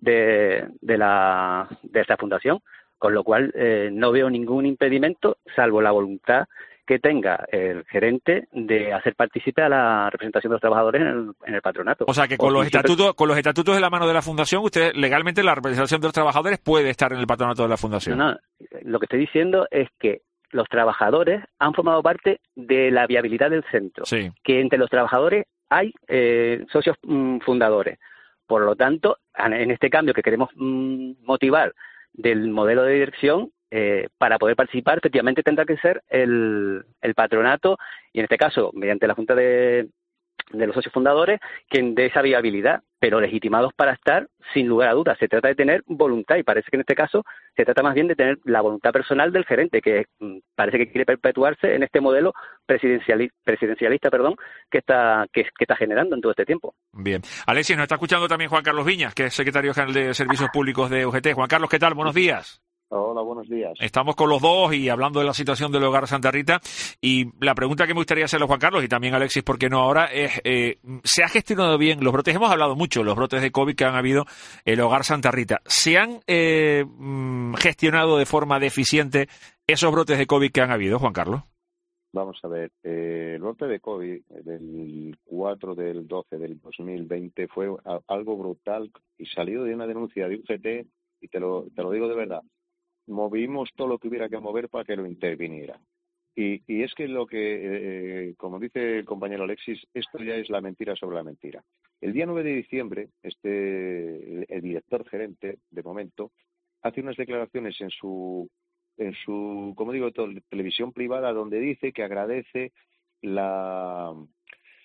de, de, la, de esta fundación, con lo cual eh, no veo ningún impedimento, salvo la voluntad que tenga el gerente de hacer partícipe a la representación de los trabajadores en el, en el patronato. O sea que con O los si siempre- estatutos, con los estatutos de la mano de la Fundación, usted legalmente la representación de los trabajadores puede estar en el patronato de la Fundación. No, no, lo que estoy diciendo es que los trabajadores han formado parte de la viabilidad del centro, Sí. que entre los trabajadores hay eh, socios mm, fundadores. Por lo tanto, en en este cambio que queremos mm, motivar del modelo de dirección, eh, para poder participar, efectivamente tendrá que ser el, el patronato, y en este caso, mediante la Junta de, de los socios fundadores, quien dé esa viabilidad, pero legitimados para estar, sin lugar a dudas. Se trata de tener voluntad, y parece que en este caso se trata más bien de tener la voluntad personal del gerente, que mm, parece que quiere perpetuarse en este modelo presidenciali- presidencialista perdón, que está que, que está generando en todo este tiempo. Bien. Alexis, nos está escuchando también Juan Carlos Viñas, que es secretario general de Servicios Públicos de U G T. Juan Carlos, ¿qué tal? Buenos días. Hola, buenos días. Estamos con los dos y hablando de la situación del Hogar Santa Rita. Y la pregunta que me gustaría hacerle a Juan Carlos y también a Alexis, ¿por qué no ahora? Es, eh, ¿se ha gestionado bien los brotes? Hemos hablado mucho, los brotes de COVID que han habido en el Hogar Santa Rita. ¿Se han eh, mm, gestionado de forma deficiente esos brotes de COVID que han habido, Juan Carlos? Vamos a ver, eh, el brote de COVID del cuatro del doce del dos mil veinte fue a- algo brutal y salió de una denuncia de U G T, y te lo, te lo digo de verdad. Movimos todo lo que hubiera que mover para que lo interviniera. Y, y es que lo que, eh, como dice el compañero Alexis, esto ya es la mentira sobre la mentira. El día nueve de diciembre, este, el, el director gerente, de momento, hace unas declaraciones en su, en su, como digo, to- televisión privada, donde dice que agradece la,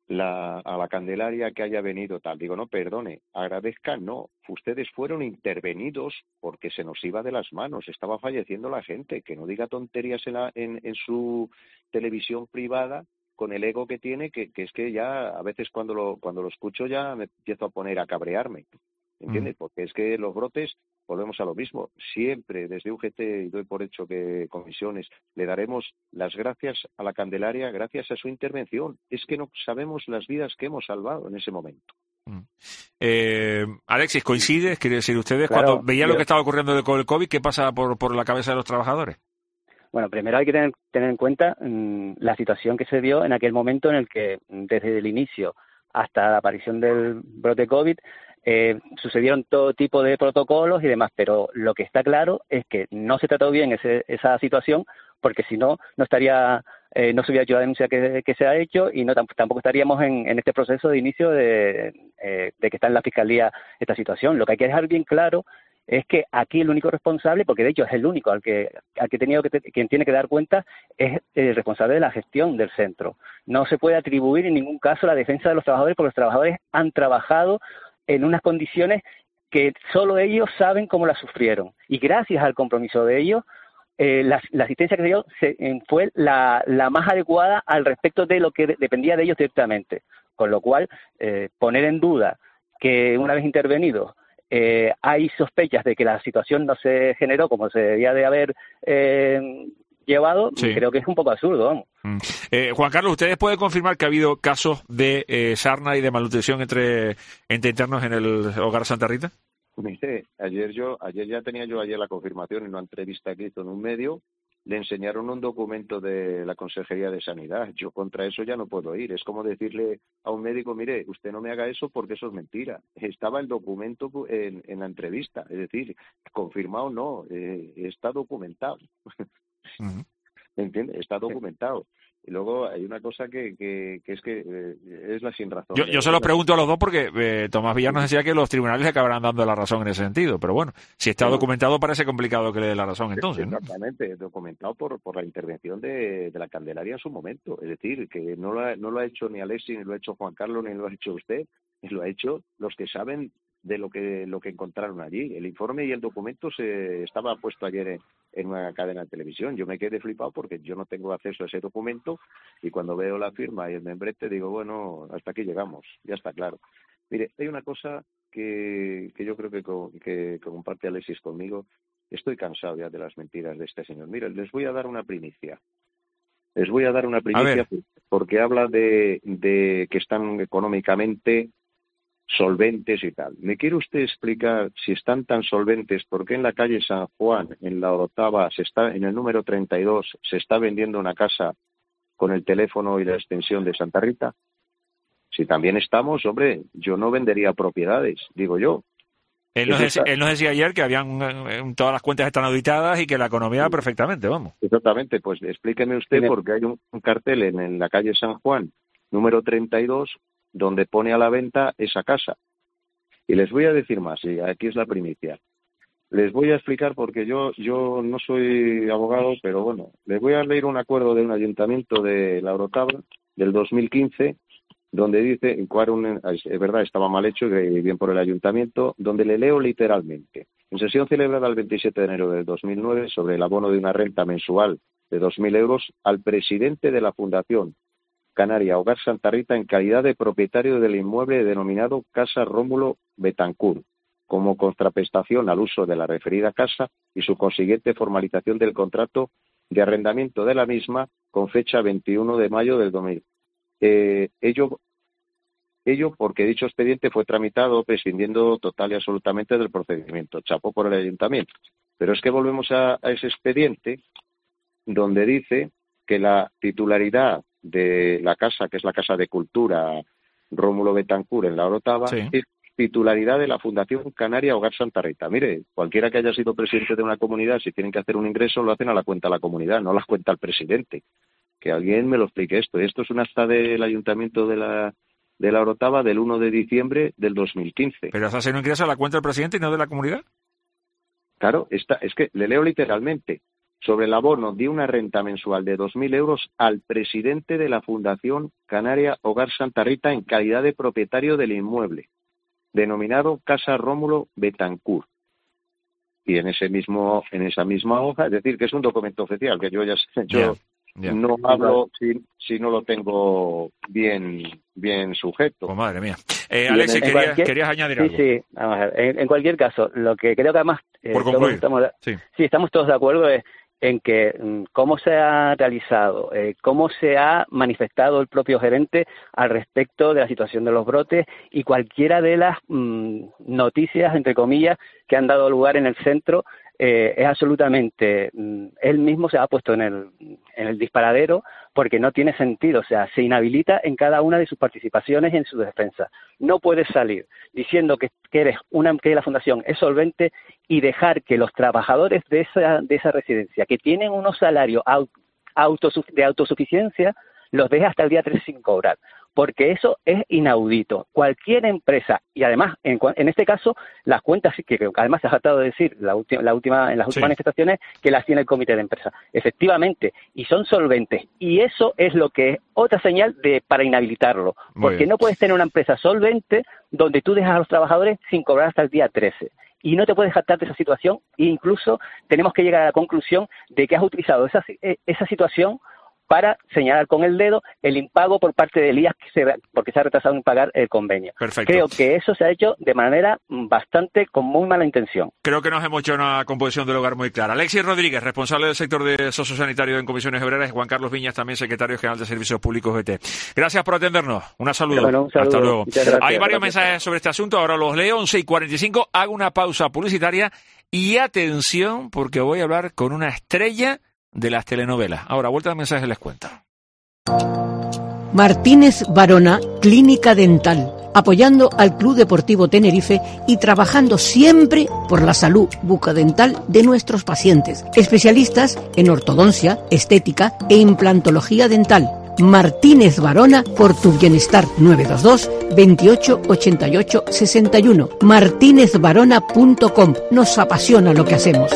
la, a la Candelaria que haya venido tal. Digo, no, perdone, agradezca, no. Ustedes fueron intervenidos porque se nos iba de las manos, estaba falleciendo la gente. Que no diga tonterías en, la, en, en su televisión privada con el ego que tiene, que, que es que ya a veces cuando lo, cuando lo escucho ya me empiezo a poner a cabrearme. ¿Entiendes? Mm. Porque es que los brotes, volvemos a lo mismo. Siempre desde U G T, y doy por hecho que comisiones, le daremos las gracias a la Candelaria gracias a su intervención. Es que no sabemos las vidas que hemos salvado en ese momento. Mm. Eh, Alexis, ¿coincides? Quiere decir, ustedes Claro, cuando veían yo... lo que estaba ocurriendo con el COVID, ¿qué pasa por, por la cabeza de los trabajadores? Bueno, primero hay que tener, tener en cuenta mmm, la situación que se dio en aquel momento en el que, desde el inicio hasta la aparición del brote COVID, Eh, sucedieron todo tipo de protocolos y demás, pero lo que está claro es que no se trató bien ese, esa situación, porque si no, no estaría, eh, no se hubiera hecho la denuncia que, que se ha hecho y no tampoco estaríamos en, en este proceso de inicio de, eh, de que está en la Fiscalía esta situación. Lo que hay que dejar bien claro es que aquí el único responsable, porque de hecho es el único al que al que, tenido que te, quien tiene que dar cuenta, es el responsable de la gestión del centro. No se puede atribuir en ningún caso la defensa de los trabajadores, porque los trabajadores han trabajado en unas condiciones que solo ellos saben cómo las sufrieron. Y gracias al compromiso de ellos, eh, la, la asistencia que se dio se, eh, fue la, la más adecuada al respecto de lo que de, dependía de ellos directamente. Con lo cual, eh, poner en duda que una vez intervenido eh, hay sospechas de que la situación no se generó como se debía de haber eh, llevado, sí. Creo que es un poco absurdo, vamos. Mm. Eh, Juan Carlos, ¿ustedes pueden confirmar que ha habido casos de eh, sarna y de malnutrición entre, entre internos en el Hogar Santa Rita? Mire, ayer yo, ayer ya tenía yo ayer la confirmación en una entrevista que hizo en un medio, le enseñaron un documento de la Consejería de Sanidad. Yo contra eso ya no puedo ir. Es como decirle a un médico, mire, usted no me haga eso porque eso es mentira. Estaba el documento en, en la entrevista, es decir, confirmado no, eh, está documentado. Uh-huh. ¿Me entiendes? Está documentado. Y luego hay una cosa que, que, que es que eh, es la sin razón. Yo, yo se lo pregunto a los dos porque eh, Tomás Villar nos decía que los tribunales le acabarán dando la razón en ese sentido, pero bueno, si está documentado parece complicado que le dé la razón entonces, ¿no? Exactamente, documentado por, por la intervención de, de la Candelaria en su momento, es decir, que no lo, ha, no lo ha hecho ni Alexis, ni lo ha hecho Juan Carlos, ni lo ha hecho usted, lo ha hecho los que saben de lo que lo que encontraron allí. El informe y el documento se estaba puesto ayer en, en una cadena de televisión. Yo me quedé flipado porque yo no tengo acceso a ese documento y cuando veo la firma y el membrete digo, bueno, hasta aquí llegamos, ya está claro. Mire, hay una cosa que, que yo creo que, que, que comparte Alexis conmigo. Estoy cansado ya de las mentiras de este señor. Mire, les voy a dar una primicia. Les voy a dar una primicia porque habla de, de que están económicamente solventes y tal. ¿Me quiere usted explicar si están tan solventes por qué en la calle San Juan, en la Orotava, se está, en el número treinta y dos, se está vendiendo una casa con el teléfono y la extensión de Santa Rita? Si también estamos, hombre, yo no vendería propiedades, digo yo. Él nos, decía, él nos decía ayer que habían todas las cuentas están auditadas y que la economía va perfectamente, vamos. Exactamente, pues explíqueme usted sí, porque hay un, un cartel en, en la calle San Juan, número treinta y dos, donde pone a la venta esa casa. Y les voy a decir más, y aquí es la primicia. Les voy a explicar porque yo yo no soy abogado, pero bueno, les voy a leer un acuerdo de un ayuntamiento de la Orotava del dos mil quince, donde dice, es verdad, estaba mal hecho, y bien por el ayuntamiento, donde le leo literalmente. En sesión celebrada el veintisiete de enero del dos mil nueve sobre el abono de una renta mensual de dos mil euros al presidente de la Fundación Canaria Hogar Santa Rita en calidad de propietario del inmueble denominado Casa Rómulo Betancourt, como contraprestación al uso de la referida casa y su consiguiente formalización del contrato de arrendamiento de la misma con fecha veintiuno de mayo del dos mil. Eh, ello, ello porque dicho expediente fue tramitado prescindiendo total y absolutamente del procedimiento. Chapó por el ayuntamiento. Pero es que volvemos a, a ese expediente donde dice que la titularidad de la casa, que es la Casa de Cultura Rómulo Betancourt en la Orotava, sí, es titularidad de la Fundación Canaria Hogar Santa Rita. Mire, cualquiera que haya sido presidente de una comunidad, si tienen que hacer un ingreso, lo hacen a la cuenta de la comunidad, no las cuenta el presidente. Que alguien me lo explique esto. Esto es un acta del Ayuntamiento de la de la Orotava del uno de diciembre del dos mil quince. ¿Pero se hace un ingreso a la cuenta del presidente y no de la comunidad? Claro, está, es que le leo literalmente. sobre el abono de una renta mensual de dos mil euros al presidente de la Fundación Canaria Hogar Santa Rita en calidad de propietario del inmueble, denominado Casa Rómulo Betancourt. Y en ese mismo, en esa misma hoja, es decir, que es un documento oficial, que yo ya sé, yo Yeah. Yeah. no hablo si, si no lo tengo bien, bien sujeto. Oh, madre mía. Eh, Y Alexis, en- en querías, cualquier- querías añadir sí, algo. Sí, vamos a ver. En, en cualquier caso, lo que creo que además eh, Por todos concluir. estamos, Sí. sí, estamos todos de acuerdo es en que mm, cómo se ha realizado, eh, cómo se ha manifestado el propio gerente al respecto de la situación de los brotes y cualquiera de las mm, noticias, entre comillas, que han dado lugar en el centro, eh, es absolutamente, mm, él mismo se ha puesto en el, en el disparadero porque no tiene sentido, o sea, se inhabilita en cada una de sus participaciones y en su defensa. No puedes salir diciendo que, que eres una, que la fundación es solvente y dejar que los trabajadores de esa, de esa residencia, que tienen unos salarios au- autosu- de autosuficiencia, los deje hasta el día tres sin cobrar, porque eso es inaudito. Cualquier empresa, y además, en, cua- en este caso, las cuentas, que, que además se ha tratado de decir la ulti- la última, en las últimas Sí. manifestaciones, que las tiene el comité de empresa. Efectivamente, y son solventes, y eso es lo que es otra señal de para inhabilitarlo, Muy porque bien. no puedes tener una empresa solvente donde tú dejas a los trabajadores sin cobrar hasta el día trece. Y no te puedes jactar de esa situación, e incluso tenemos que llegar a la conclusión de que has utilizado esa, eh, esa situación para señalar con el dedo el impago por parte del I A S, que se, porque se ha retrasado en pagar el convenio. Perfecto. Creo que eso se ha hecho de manera mm, bastante con muy mala intención. Creo que nos hemos hecho una composición del hogar muy clara. Alexis Rodríguez, responsable del sector de sociosanitario en Comisiones Obreras, y Juan Carlos Viñas, también secretario general de Servicios Públicos B T. Gracias por atendernos. Un saludo. Bueno, un saludo. Hasta luego. Muchas gracias. Hay varios Gracias. mensajes sobre este asunto, ahora los leo. once y cuarenta y cinco, hago una pausa publicitaria y atención, porque voy a hablar con una estrella de las telenovelas. Ahora, vuelta de mensajes les cuento. Martínez Varona, Clínica Dental, apoyando al Club Deportivo Tenerife y trabajando siempre por la salud bucodental de nuestros pacientes. Especialistas en ortodoncia, estética e implantología dental. Martínez Varona, por tu bienestar. nueve dos dos, veintiocho, ochenta y ocho, sesenta y uno. martínez varona punto com. Nos apasiona lo que hacemos.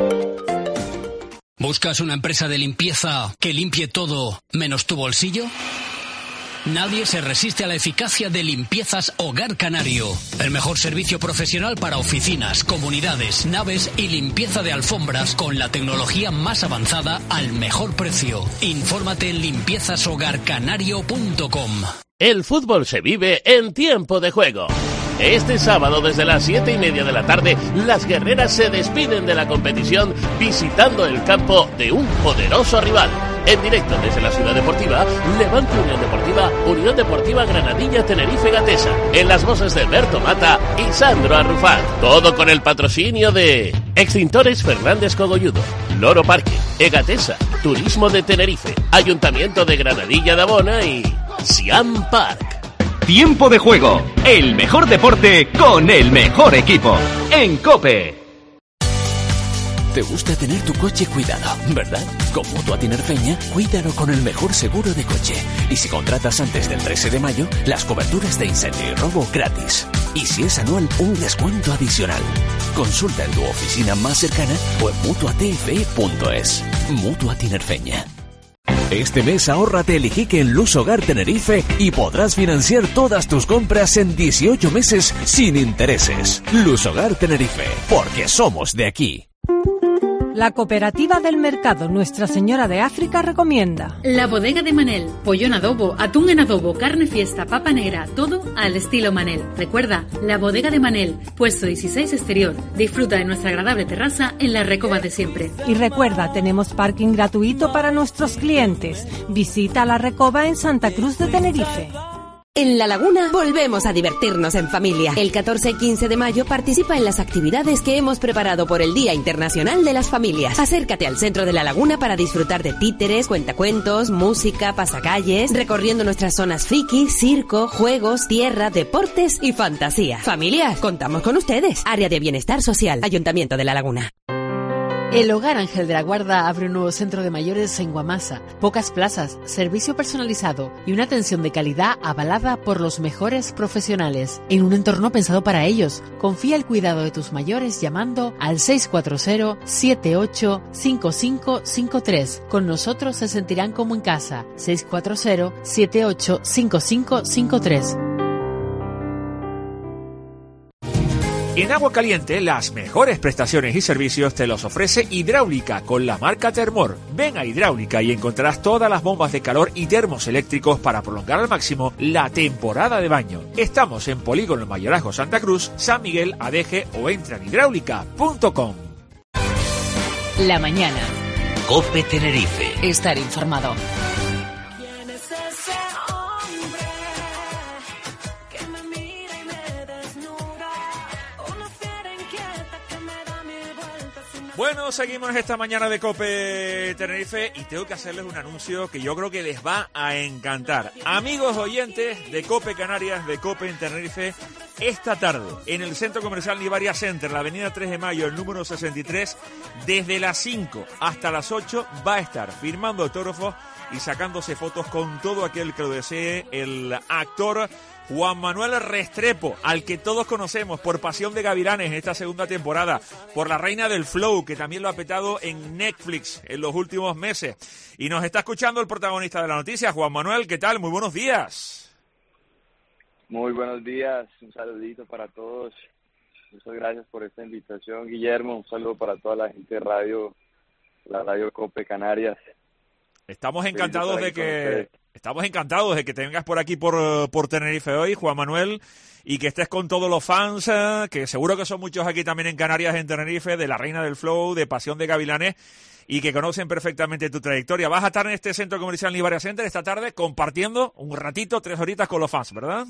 ¿Buscas una empresa de limpieza que limpie todo menos tu bolsillo? Nadie se resiste a la eficacia de Limpiezas Hogar Canario. El mejor servicio profesional para oficinas, comunidades, naves y limpieza de alfombras con la tecnología más avanzada al mejor precio. Infórmate en limpiezas hogar canario punto com. El fútbol se vive en tiempo de juego. Este sábado desde las siete y media de la tarde, las guerreras se despiden de la competición visitando el campo de un poderoso rival. En directo desde la Ciudad Deportiva, Levante Unión Deportiva, Unión Deportiva Granadilla Tenerife Gatesa. En las voces de Berto Mata y Sandro Arrufat. Todo con el patrocinio de Extintores Fernández Cogolludo, Loro Parque, Egatesa, Turismo de Tenerife, Ayuntamiento de Granadilla de Abona y Siam Park. Tiempo de juego, el mejor deporte con el mejor equipo. En COPE. Te gusta tener tu coche cuidado, ¿verdad? Con Mutua Tinerfeña, cuídalo con el mejor seguro de coche. Y si contratas antes del trece de mayo, las coberturas de incendio y robo gratis. Y si es anual, un descuento adicional. Consulta en tu oficina más cercana o en mutua t f e punto es. Mutua Tinerfeña. Este mes ahórrate el Iquique en Luz Hogar Tenerife y podrás financiar todas tus compras en dieciocho meses sin intereses. Luz Hogar Tenerife, porque somos de aquí. La Cooperativa del Mercado Nuestra Señora de África recomienda La Bodega de Manel, pollo en adobo, atún en adobo, carne fiesta, papa negra, todo al estilo Manel. Recuerda, La Bodega de Manel, puesto dieciséis exterior. Disfruta de nuestra agradable terraza en la Recoba de siempre. y recuerda, tenemos parking gratuito para nuestros clientes. Visita la Recoba en Santa Cruz de Tenerife. En La Laguna volvemos a divertirnos en familia. El catorce y quince de mayo participa en las actividades que hemos preparado por el Día Internacional de las Familias. Acércate al centro de La Laguna para disfrutar de títeres, cuentacuentos, música, pasacalles, recorriendo nuestras zonas friki, circo, juegos, tierra, deportes y fantasía. Familias, contamos con ustedes. Área de Bienestar Social, Ayuntamiento de La Laguna. El Hogar Ángel de la Guarda abre un nuevo centro de mayores en Guamasa. Pocas plazas, servicio personalizado y una atención de calidad avalada por los mejores profesionales. En un entorno pensado para ellos. Confía el cuidado de tus mayores llamando al seis cuatro cero, siete ocho, cinco cinco cinco tres. Con nosotros se sentirán como en casa. seis cuatro cero, siete ocho, cinco cinco cinco tres. En Agua Caliente, las mejores prestaciones y servicios te los ofrece Hidráulica con la marca Termor. Ven a Hidráulica y encontrarás todas las bombas de calor y termos eléctricos para prolongar al máximo la temporada de baño. Estamos en Polígono Mayorazgo Santa Cruz, San Miguel, Adeje o entra en hidráulica punto com. La mañana. COPE Tenerife. Estar informado. Bueno, seguimos esta mañana de COPE Tenerife y tengo que hacerles un anuncio que yo creo que les va a encantar. Amigos oyentes de COPE Canarias, de COPE en Tenerife, esta tarde en el Centro Comercial Nivaria Center, la avenida tres de mayo, el número sesenta y tres, desde las cinco hasta las ocho va a estar firmando autógrafos y sacándose fotos con todo aquel que lo desee, el actor Juan Manuel Restrepo, al que todos conocemos por Pasión de Gavilanes en esta segunda temporada, por La Reina del Flow, que también lo ha petado en Netflix en los últimos meses. Y nos está escuchando el protagonista de la noticia, Juan Manuel, ¿qué tal? Muy buenos días. Muy buenos días, un saludito para todos. Muchas gracias por esta invitación, Guillermo. Un saludo para toda la gente de radio, la Radio COPE Canarias. Estamos encantados de que estamos encantados de que te vengas por aquí por, por Tenerife hoy, Juan Manuel, y que estés con todos los fans, que seguro que son muchos aquí también en Canarias, en Tenerife, de La Reina del Flow, de Pasión de Gavilanes, y que conocen perfectamente tu trayectoria. Vas a estar en este Centro Comercial Nivaria Center esta tarde compartiendo un ratito, tres horitas con los fans, ¿verdad?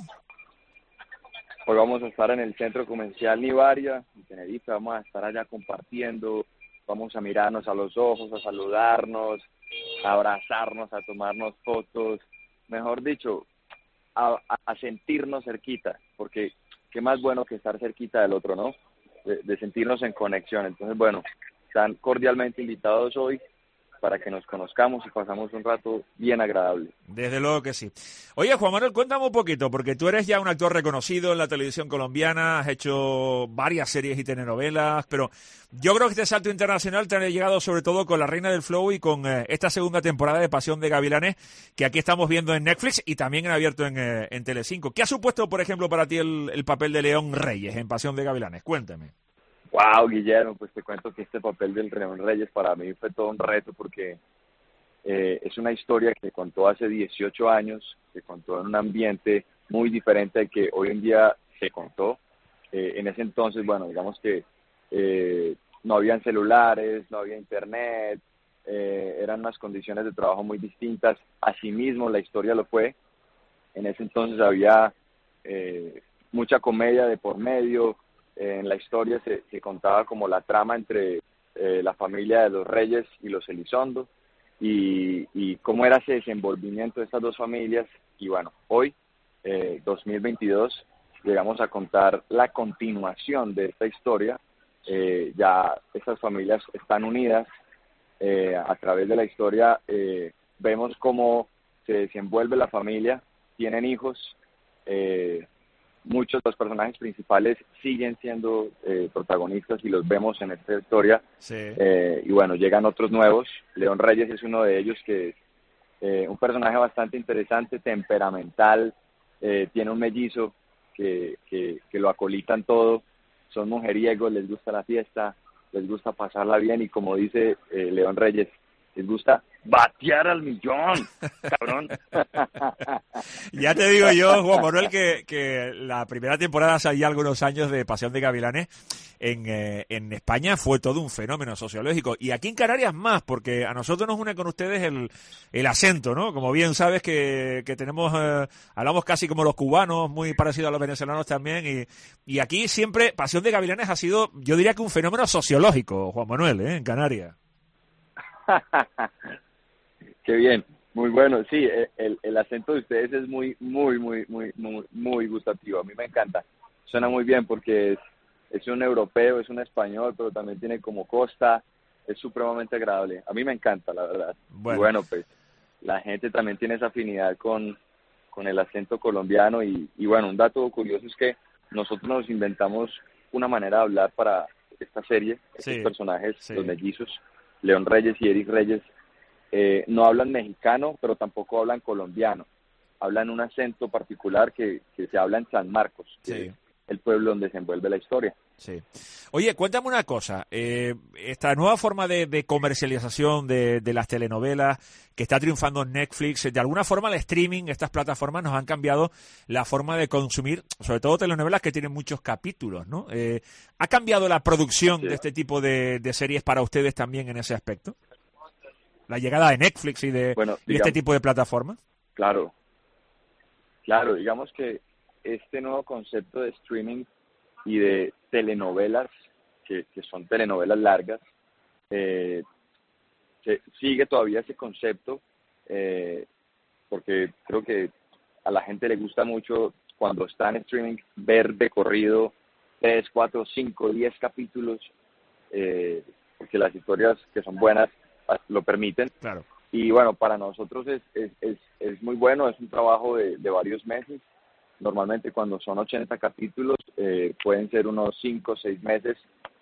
Pues vamos a estar en el Centro Comercial Nivaria, en Tenerife, vamos a estar allá compartiendo, vamos a mirarnos a los ojos, a saludarnos, a abrazarnos, a tomarnos fotos, mejor dicho, a, a, a sentirnos cerquita, porque qué más bueno que estar cerquita del otro, ¿no? De, de sentirnos en conexión. Entonces, bueno, están cordialmente invitados hoy para que nos conozcamos y pasamos un rato bien agradable. Desde luego que sí. Oye, Juan Manuel, cuéntame un poquito, porque tú eres ya un actor reconocido en la televisión colombiana, has hecho varias series y telenovelas, pero yo creo que este salto internacional te ha llegado sobre todo con La Reina del Flow y con eh, esta segunda temporada de Pasión de Gavilanes, que aquí estamos viendo en Netflix y también en abierto en, eh, en Telecinco. ¿Qué ha supuesto, por ejemplo, para ti el, el papel de León Reyes en Pasión de Gavilanes? Cuéntame. Wow, Guillermo, pues te cuento que este papel del León Reyes para mí fue todo un reto porque eh, es una historia que contó hace dieciocho años, que contó en un ambiente muy diferente al que hoy en día se contó. Eh, en ese entonces, bueno, digamos que eh, no habían celulares, no había internet, eh, eran unas condiciones de trabajo muy distintas. Asimismo, la historia lo fue. En ese entonces había eh, mucha comedia de por medio. En la historia se, se contaba como la trama entre eh, la familia de los Reyes y los Elizondo y, y cómo era ese desenvolvimiento de estas dos familias. Y bueno, hoy, eh, dos mil veintidós, llegamos a contar la continuación de esta historia. Eh, ya estas familias están unidas. Eh, a través de la historia eh, vemos cómo se desenvuelve la familia, tienen hijos. Eh, Muchos de los personajes principales siguen siendo eh, protagonistas y los vemos en esta historia. Sí. Eh, y bueno, llegan otros nuevos. León Reyes es uno de ellos, que es eh, un personaje bastante interesante, temperamental, eh, tiene un mellizo que, que, que lo acolitan todo. Son mujeriegos, les gusta la fiesta, les gusta pasarla bien y como dice eh, León Reyes, les gusta batear al millón, cabrón. Ya te digo yo, Juan Manuel, que, que la primera temporada hace ya algunos años de Pasión de Gavilanes en, eh, en España fue todo un fenómeno sociológico. Y aquí en Canarias más, porque a nosotros nos une con ustedes el, el acento, ¿no? Como bien sabes que, que tenemos, eh, hablamos casi como los cubanos, muy parecido a los venezolanos también. Y, y aquí siempre Pasión de Gavilanes ha sido, yo diría que un fenómeno sociológico, Juan Manuel, ¿eh? En Canarias. Qué bien, muy bueno. Sí, el, el acento de ustedes es muy, muy, muy, muy, muy, muy gustativo. A mí me encanta. Suena muy bien porque es, es un europeo, es un español, pero también tiene como costa. es supremamente agradable. A mí me encanta, la verdad. Bueno. Y bueno, pues la gente también tiene esa afinidad con, con el acento colombiano y, y bueno, un dato curioso es que nosotros nos inventamos una manera de hablar para esta serie. Estos Sí, personajes, sí. los mellizos, León Reyes y Eric Reyes, eh, no hablan mexicano, pero tampoco hablan colombiano. Hablan un acento particular que, que se habla en San Marcos, que Sí. es el pueblo donde se envuelve la historia. Sí. Oye, cuéntame una cosa. Eh, esta nueva forma de, de comercialización de, de las telenovelas que está triunfando en Netflix, de alguna forma el streaming, estas plataformas nos han cambiado la forma de consumir, sobre todo telenovelas que tienen muchos capítulos, ¿no? Eh, ¿Ha cambiado la producción Sí. de este tipo de, de series para ustedes también en ese aspecto? La llegada de Netflix y de, Bueno, y de este digamos- tipo de plataformas. Claro, claro, digamos que este nuevo concepto de streaming y de telenovelas, que, que son telenovelas largas, eh, se, sigue todavía ese concepto, eh, porque creo que a la gente le gusta mucho cuando está en streaming ver de corrido tres, cuatro, cinco, diez capítulos, eh, porque las historias que son buenas lo permiten. Claro. Y bueno, para nosotros es, es, es, es muy bueno, es un trabajo de, de varios meses. Normalmente cuando son ochenta capítulos eh, pueden ser unos cinco o seis meses,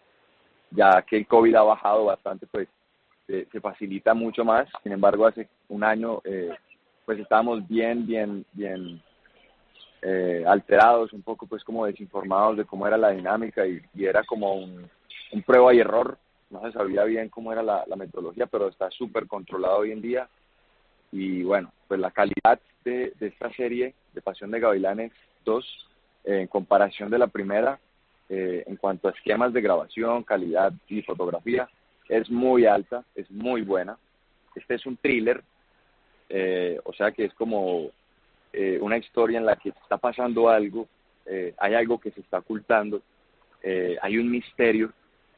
ya que el COVID ha bajado bastante, pues se, se facilita mucho más. Sin embargo, hace un año eh, pues estábamos bien, bien, bien eh, alterados, un poco pues como desinformados de cómo era la dinámica y, y era como un, un prueba y error. No se sabía bien cómo era la, la metodología, pero está súper controlado hoy en día. Y bueno, pues la calidad de, de esta serie de Pasión de Gavilanes dos, eh, en comparación de la primera, eh, en cuanto a esquemas de grabación, calidad y fotografía, es muy alta, es muy buena. Este es un thriller, eh, o sea que es como eh, una historia en la que está pasando algo, eh, hay algo que se está ocultando, eh, hay un misterio.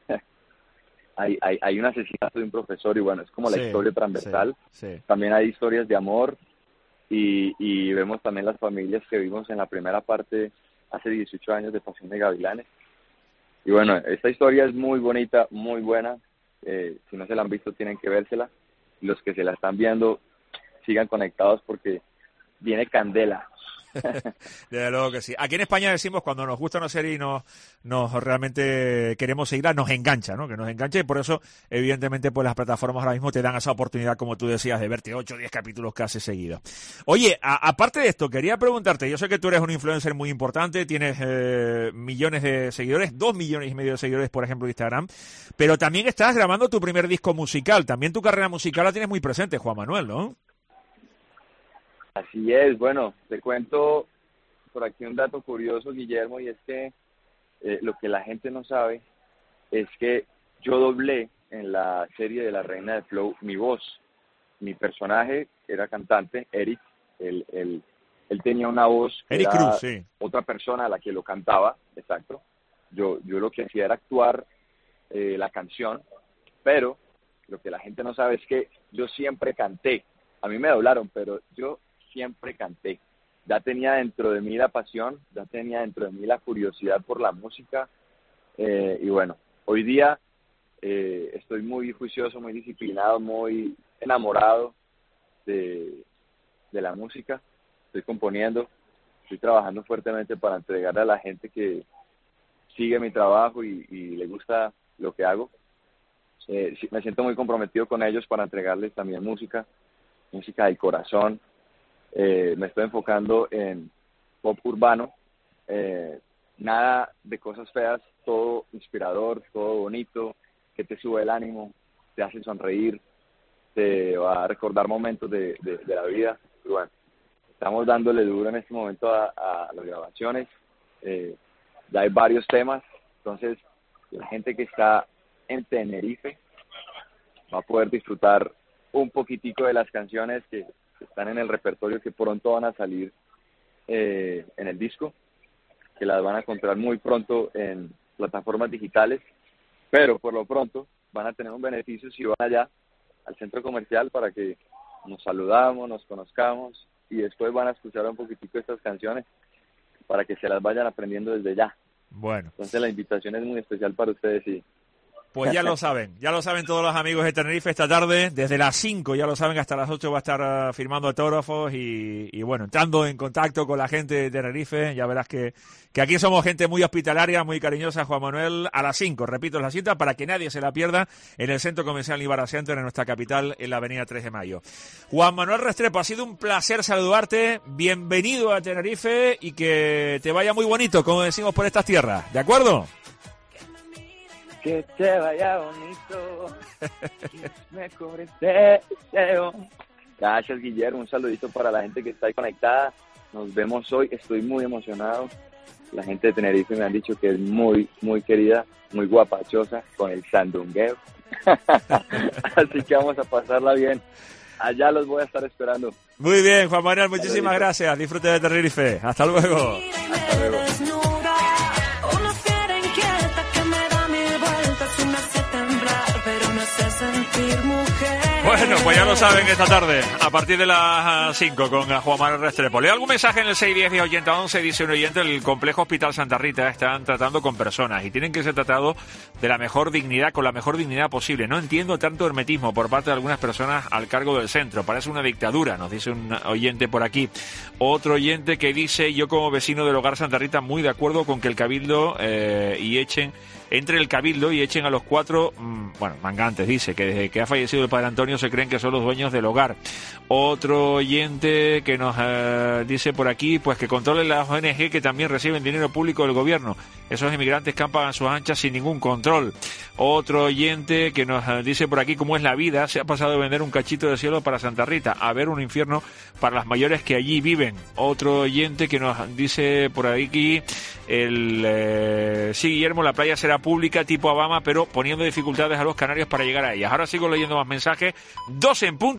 Hay, hay, hay un asesinato de un profesor y bueno, es como la Sí, historia transversal. sí, sí. También hay historias de amor y, y vemos también las familias que vimos en la primera parte hace dieciocho años de Pasión de Gavilanes. Y bueno, esta historia es muy bonita, muy buena. Eh, si no se la han visto, tienen que vérsela. Los que se la están viendo, sigan conectados porque viene candela. Desde luego que sí. Aquí en España decimos cuando nos gusta una serie y nos, nos realmente queremos seguirla, nos engancha, ¿no? Que nos enganche y por eso, evidentemente, pues las plataformas ahora mismo te dan esa oportunidad, como tú decías, de verte ocho o diez capítulos casi seguidos. Oye, a, aparte de esto, quería preguntarte, yo sé que tú eres un influencer muy importante, tienes eh, millones de seguidores, dos millones y medio de seguidores, por ejemplo, en Instagram, pero también estás grabando tu primer disco musical. También tu carrera musical la tienes muy presente, Juan Manuel, ¿no? Así es, bueno, te cuento por aquí un dato curioso, Guillermo, y es que eh, lo que la gente no sabe es que yo doblé en la serie de La Reina de Flow mi voz. Mi personaje era cantante, Eric, él, él, él tenía una voz, Eric era Cruz, sí. otra persona a la que lo cantaba, exacto. Yo, yo lo que hacía era actuar eh, la canción, pero lo que la gente no sabe es que yo siempre canté. A mí me doblaron, pero yo siempre canté. Ya tenía dentro de mí la pasión, ya tenía dentro de mí la curiosidad por la música. Eh, y bueno, hoy día eh, estoy muy juicioso, muy disciplinado, muy enamorado de, de la música. Estoy componiendo, estoy trabajando fuertemente para entregarle a la gente que sigue mi trabajo y, y le gusta lo que hago. Eh, me siento muy comprometido con ellos para entregarles también música, música del corazón. Eh, me estoy enfocando en pop urbano, eh, nada de cosas feas, todo inspirador, todo bonito, que te sube el ánimo, te hace sonreír, te va a recordar momentos de, de, de la vida. Y bueno, estamos dándole duro en este momento a, a las grabaciones, eh, ya hay varios temas, entonces la gente que está en Tenerife va a poder disfrutar un poquitico de las canciones que están en el repertorio, que pronto van a salir eh, en el disco, que las van a encontrar muy pronto en plataformas digitales, pero por lo pronto van a tener un beneficio si van allá al centro comercial para que nos saludamos, nos conozcamos y después van a escuchar un poquitico estas canciones para que se las vayan aprendiendo desde ya. Bueno. Entonces la invitación es muy especial para ustedes y Pues ya lo saben, ya lo saben todos los amigos de Tenerife esta tarde, desde las cinco, ya lo saben, hasta las ocho va a estar uh, firmando autógrafos y, y bueno, entrando en contacto con la gente de Tenerife. Ya verás que, que aquí somos gente muy hospitalaria, muy cariñosa. Juan Manuel, a las cinco, repito la cita para que nadie se la pierda en el Centro Comercial Ibarra Center, en nuestra capital, en la avenida tres de mayo. Juan Manuel Restrepo, ha sido un placer saludarte, bienvenido a Tenerife y que te vaya muy bonito, como decimos por estas tierras, ¿de acuerdo? Que te vaya bonito, mejores deseos. Gracias, Guillermo, un saludito para la gente que está ahí conectada. Nos vemos hoy, estoy muy emocionado. La gente de Tenerife me han dicho que es muy, muy querida, muy guapachosa con el sandungueo. Así que vamos a pasarla bien. Allá los voy a estar esperando. Muy bien, Juan Manuel, muchísimas gracias. Disfrute de Tenerife. Hasta luego. Hasta luego. Bueno, pues ya lo saben esta tarde, a partir de las cinco con Juan Manuel Restrepo. Leo algún mensaje en el seis diez diez ochenta once, dice un oyente, el complejo Hospital Santa Rita están tratando con personas y tienen que ser tratados de la mejor dignidad, con la mejor dignidad posible. No entiendo tanto hermetismo por parte de algunas personas al cargo del centro, parece una dictadura, nos dice un oyente por aquí. Otro oyente que dice, yo como vecino del Hogar Santa Rita muy de acuerdo con que el Cabildo eh, y echen... entre el Cabildo y echen a los cuatro, mmm, bueno, mangantes, dice, que desde que ha fallecido el padre Antonio se creen que son los dueños del hogar. Otro oyente que nos eh, dice por aquí, pues que controlen las O N G que también reciben dinero público del gobierno. Esos inmigrantes campan a sus anchas sin ningún control. Otro oyente que nos eh, dice por aquí cómo es la vida, se ha pasado de vender un cachito de cielo para Santa Rita a ver un infierno para las mayores que allí viven. Otro oyente que nos dice por aquí, el eh, sí, Guillermo, la playa será pública tipo Abama, pero poniendo dificultades a los canarios para llegar a ellas. Ahora sigo leyendo más mensajes. Dos en punto.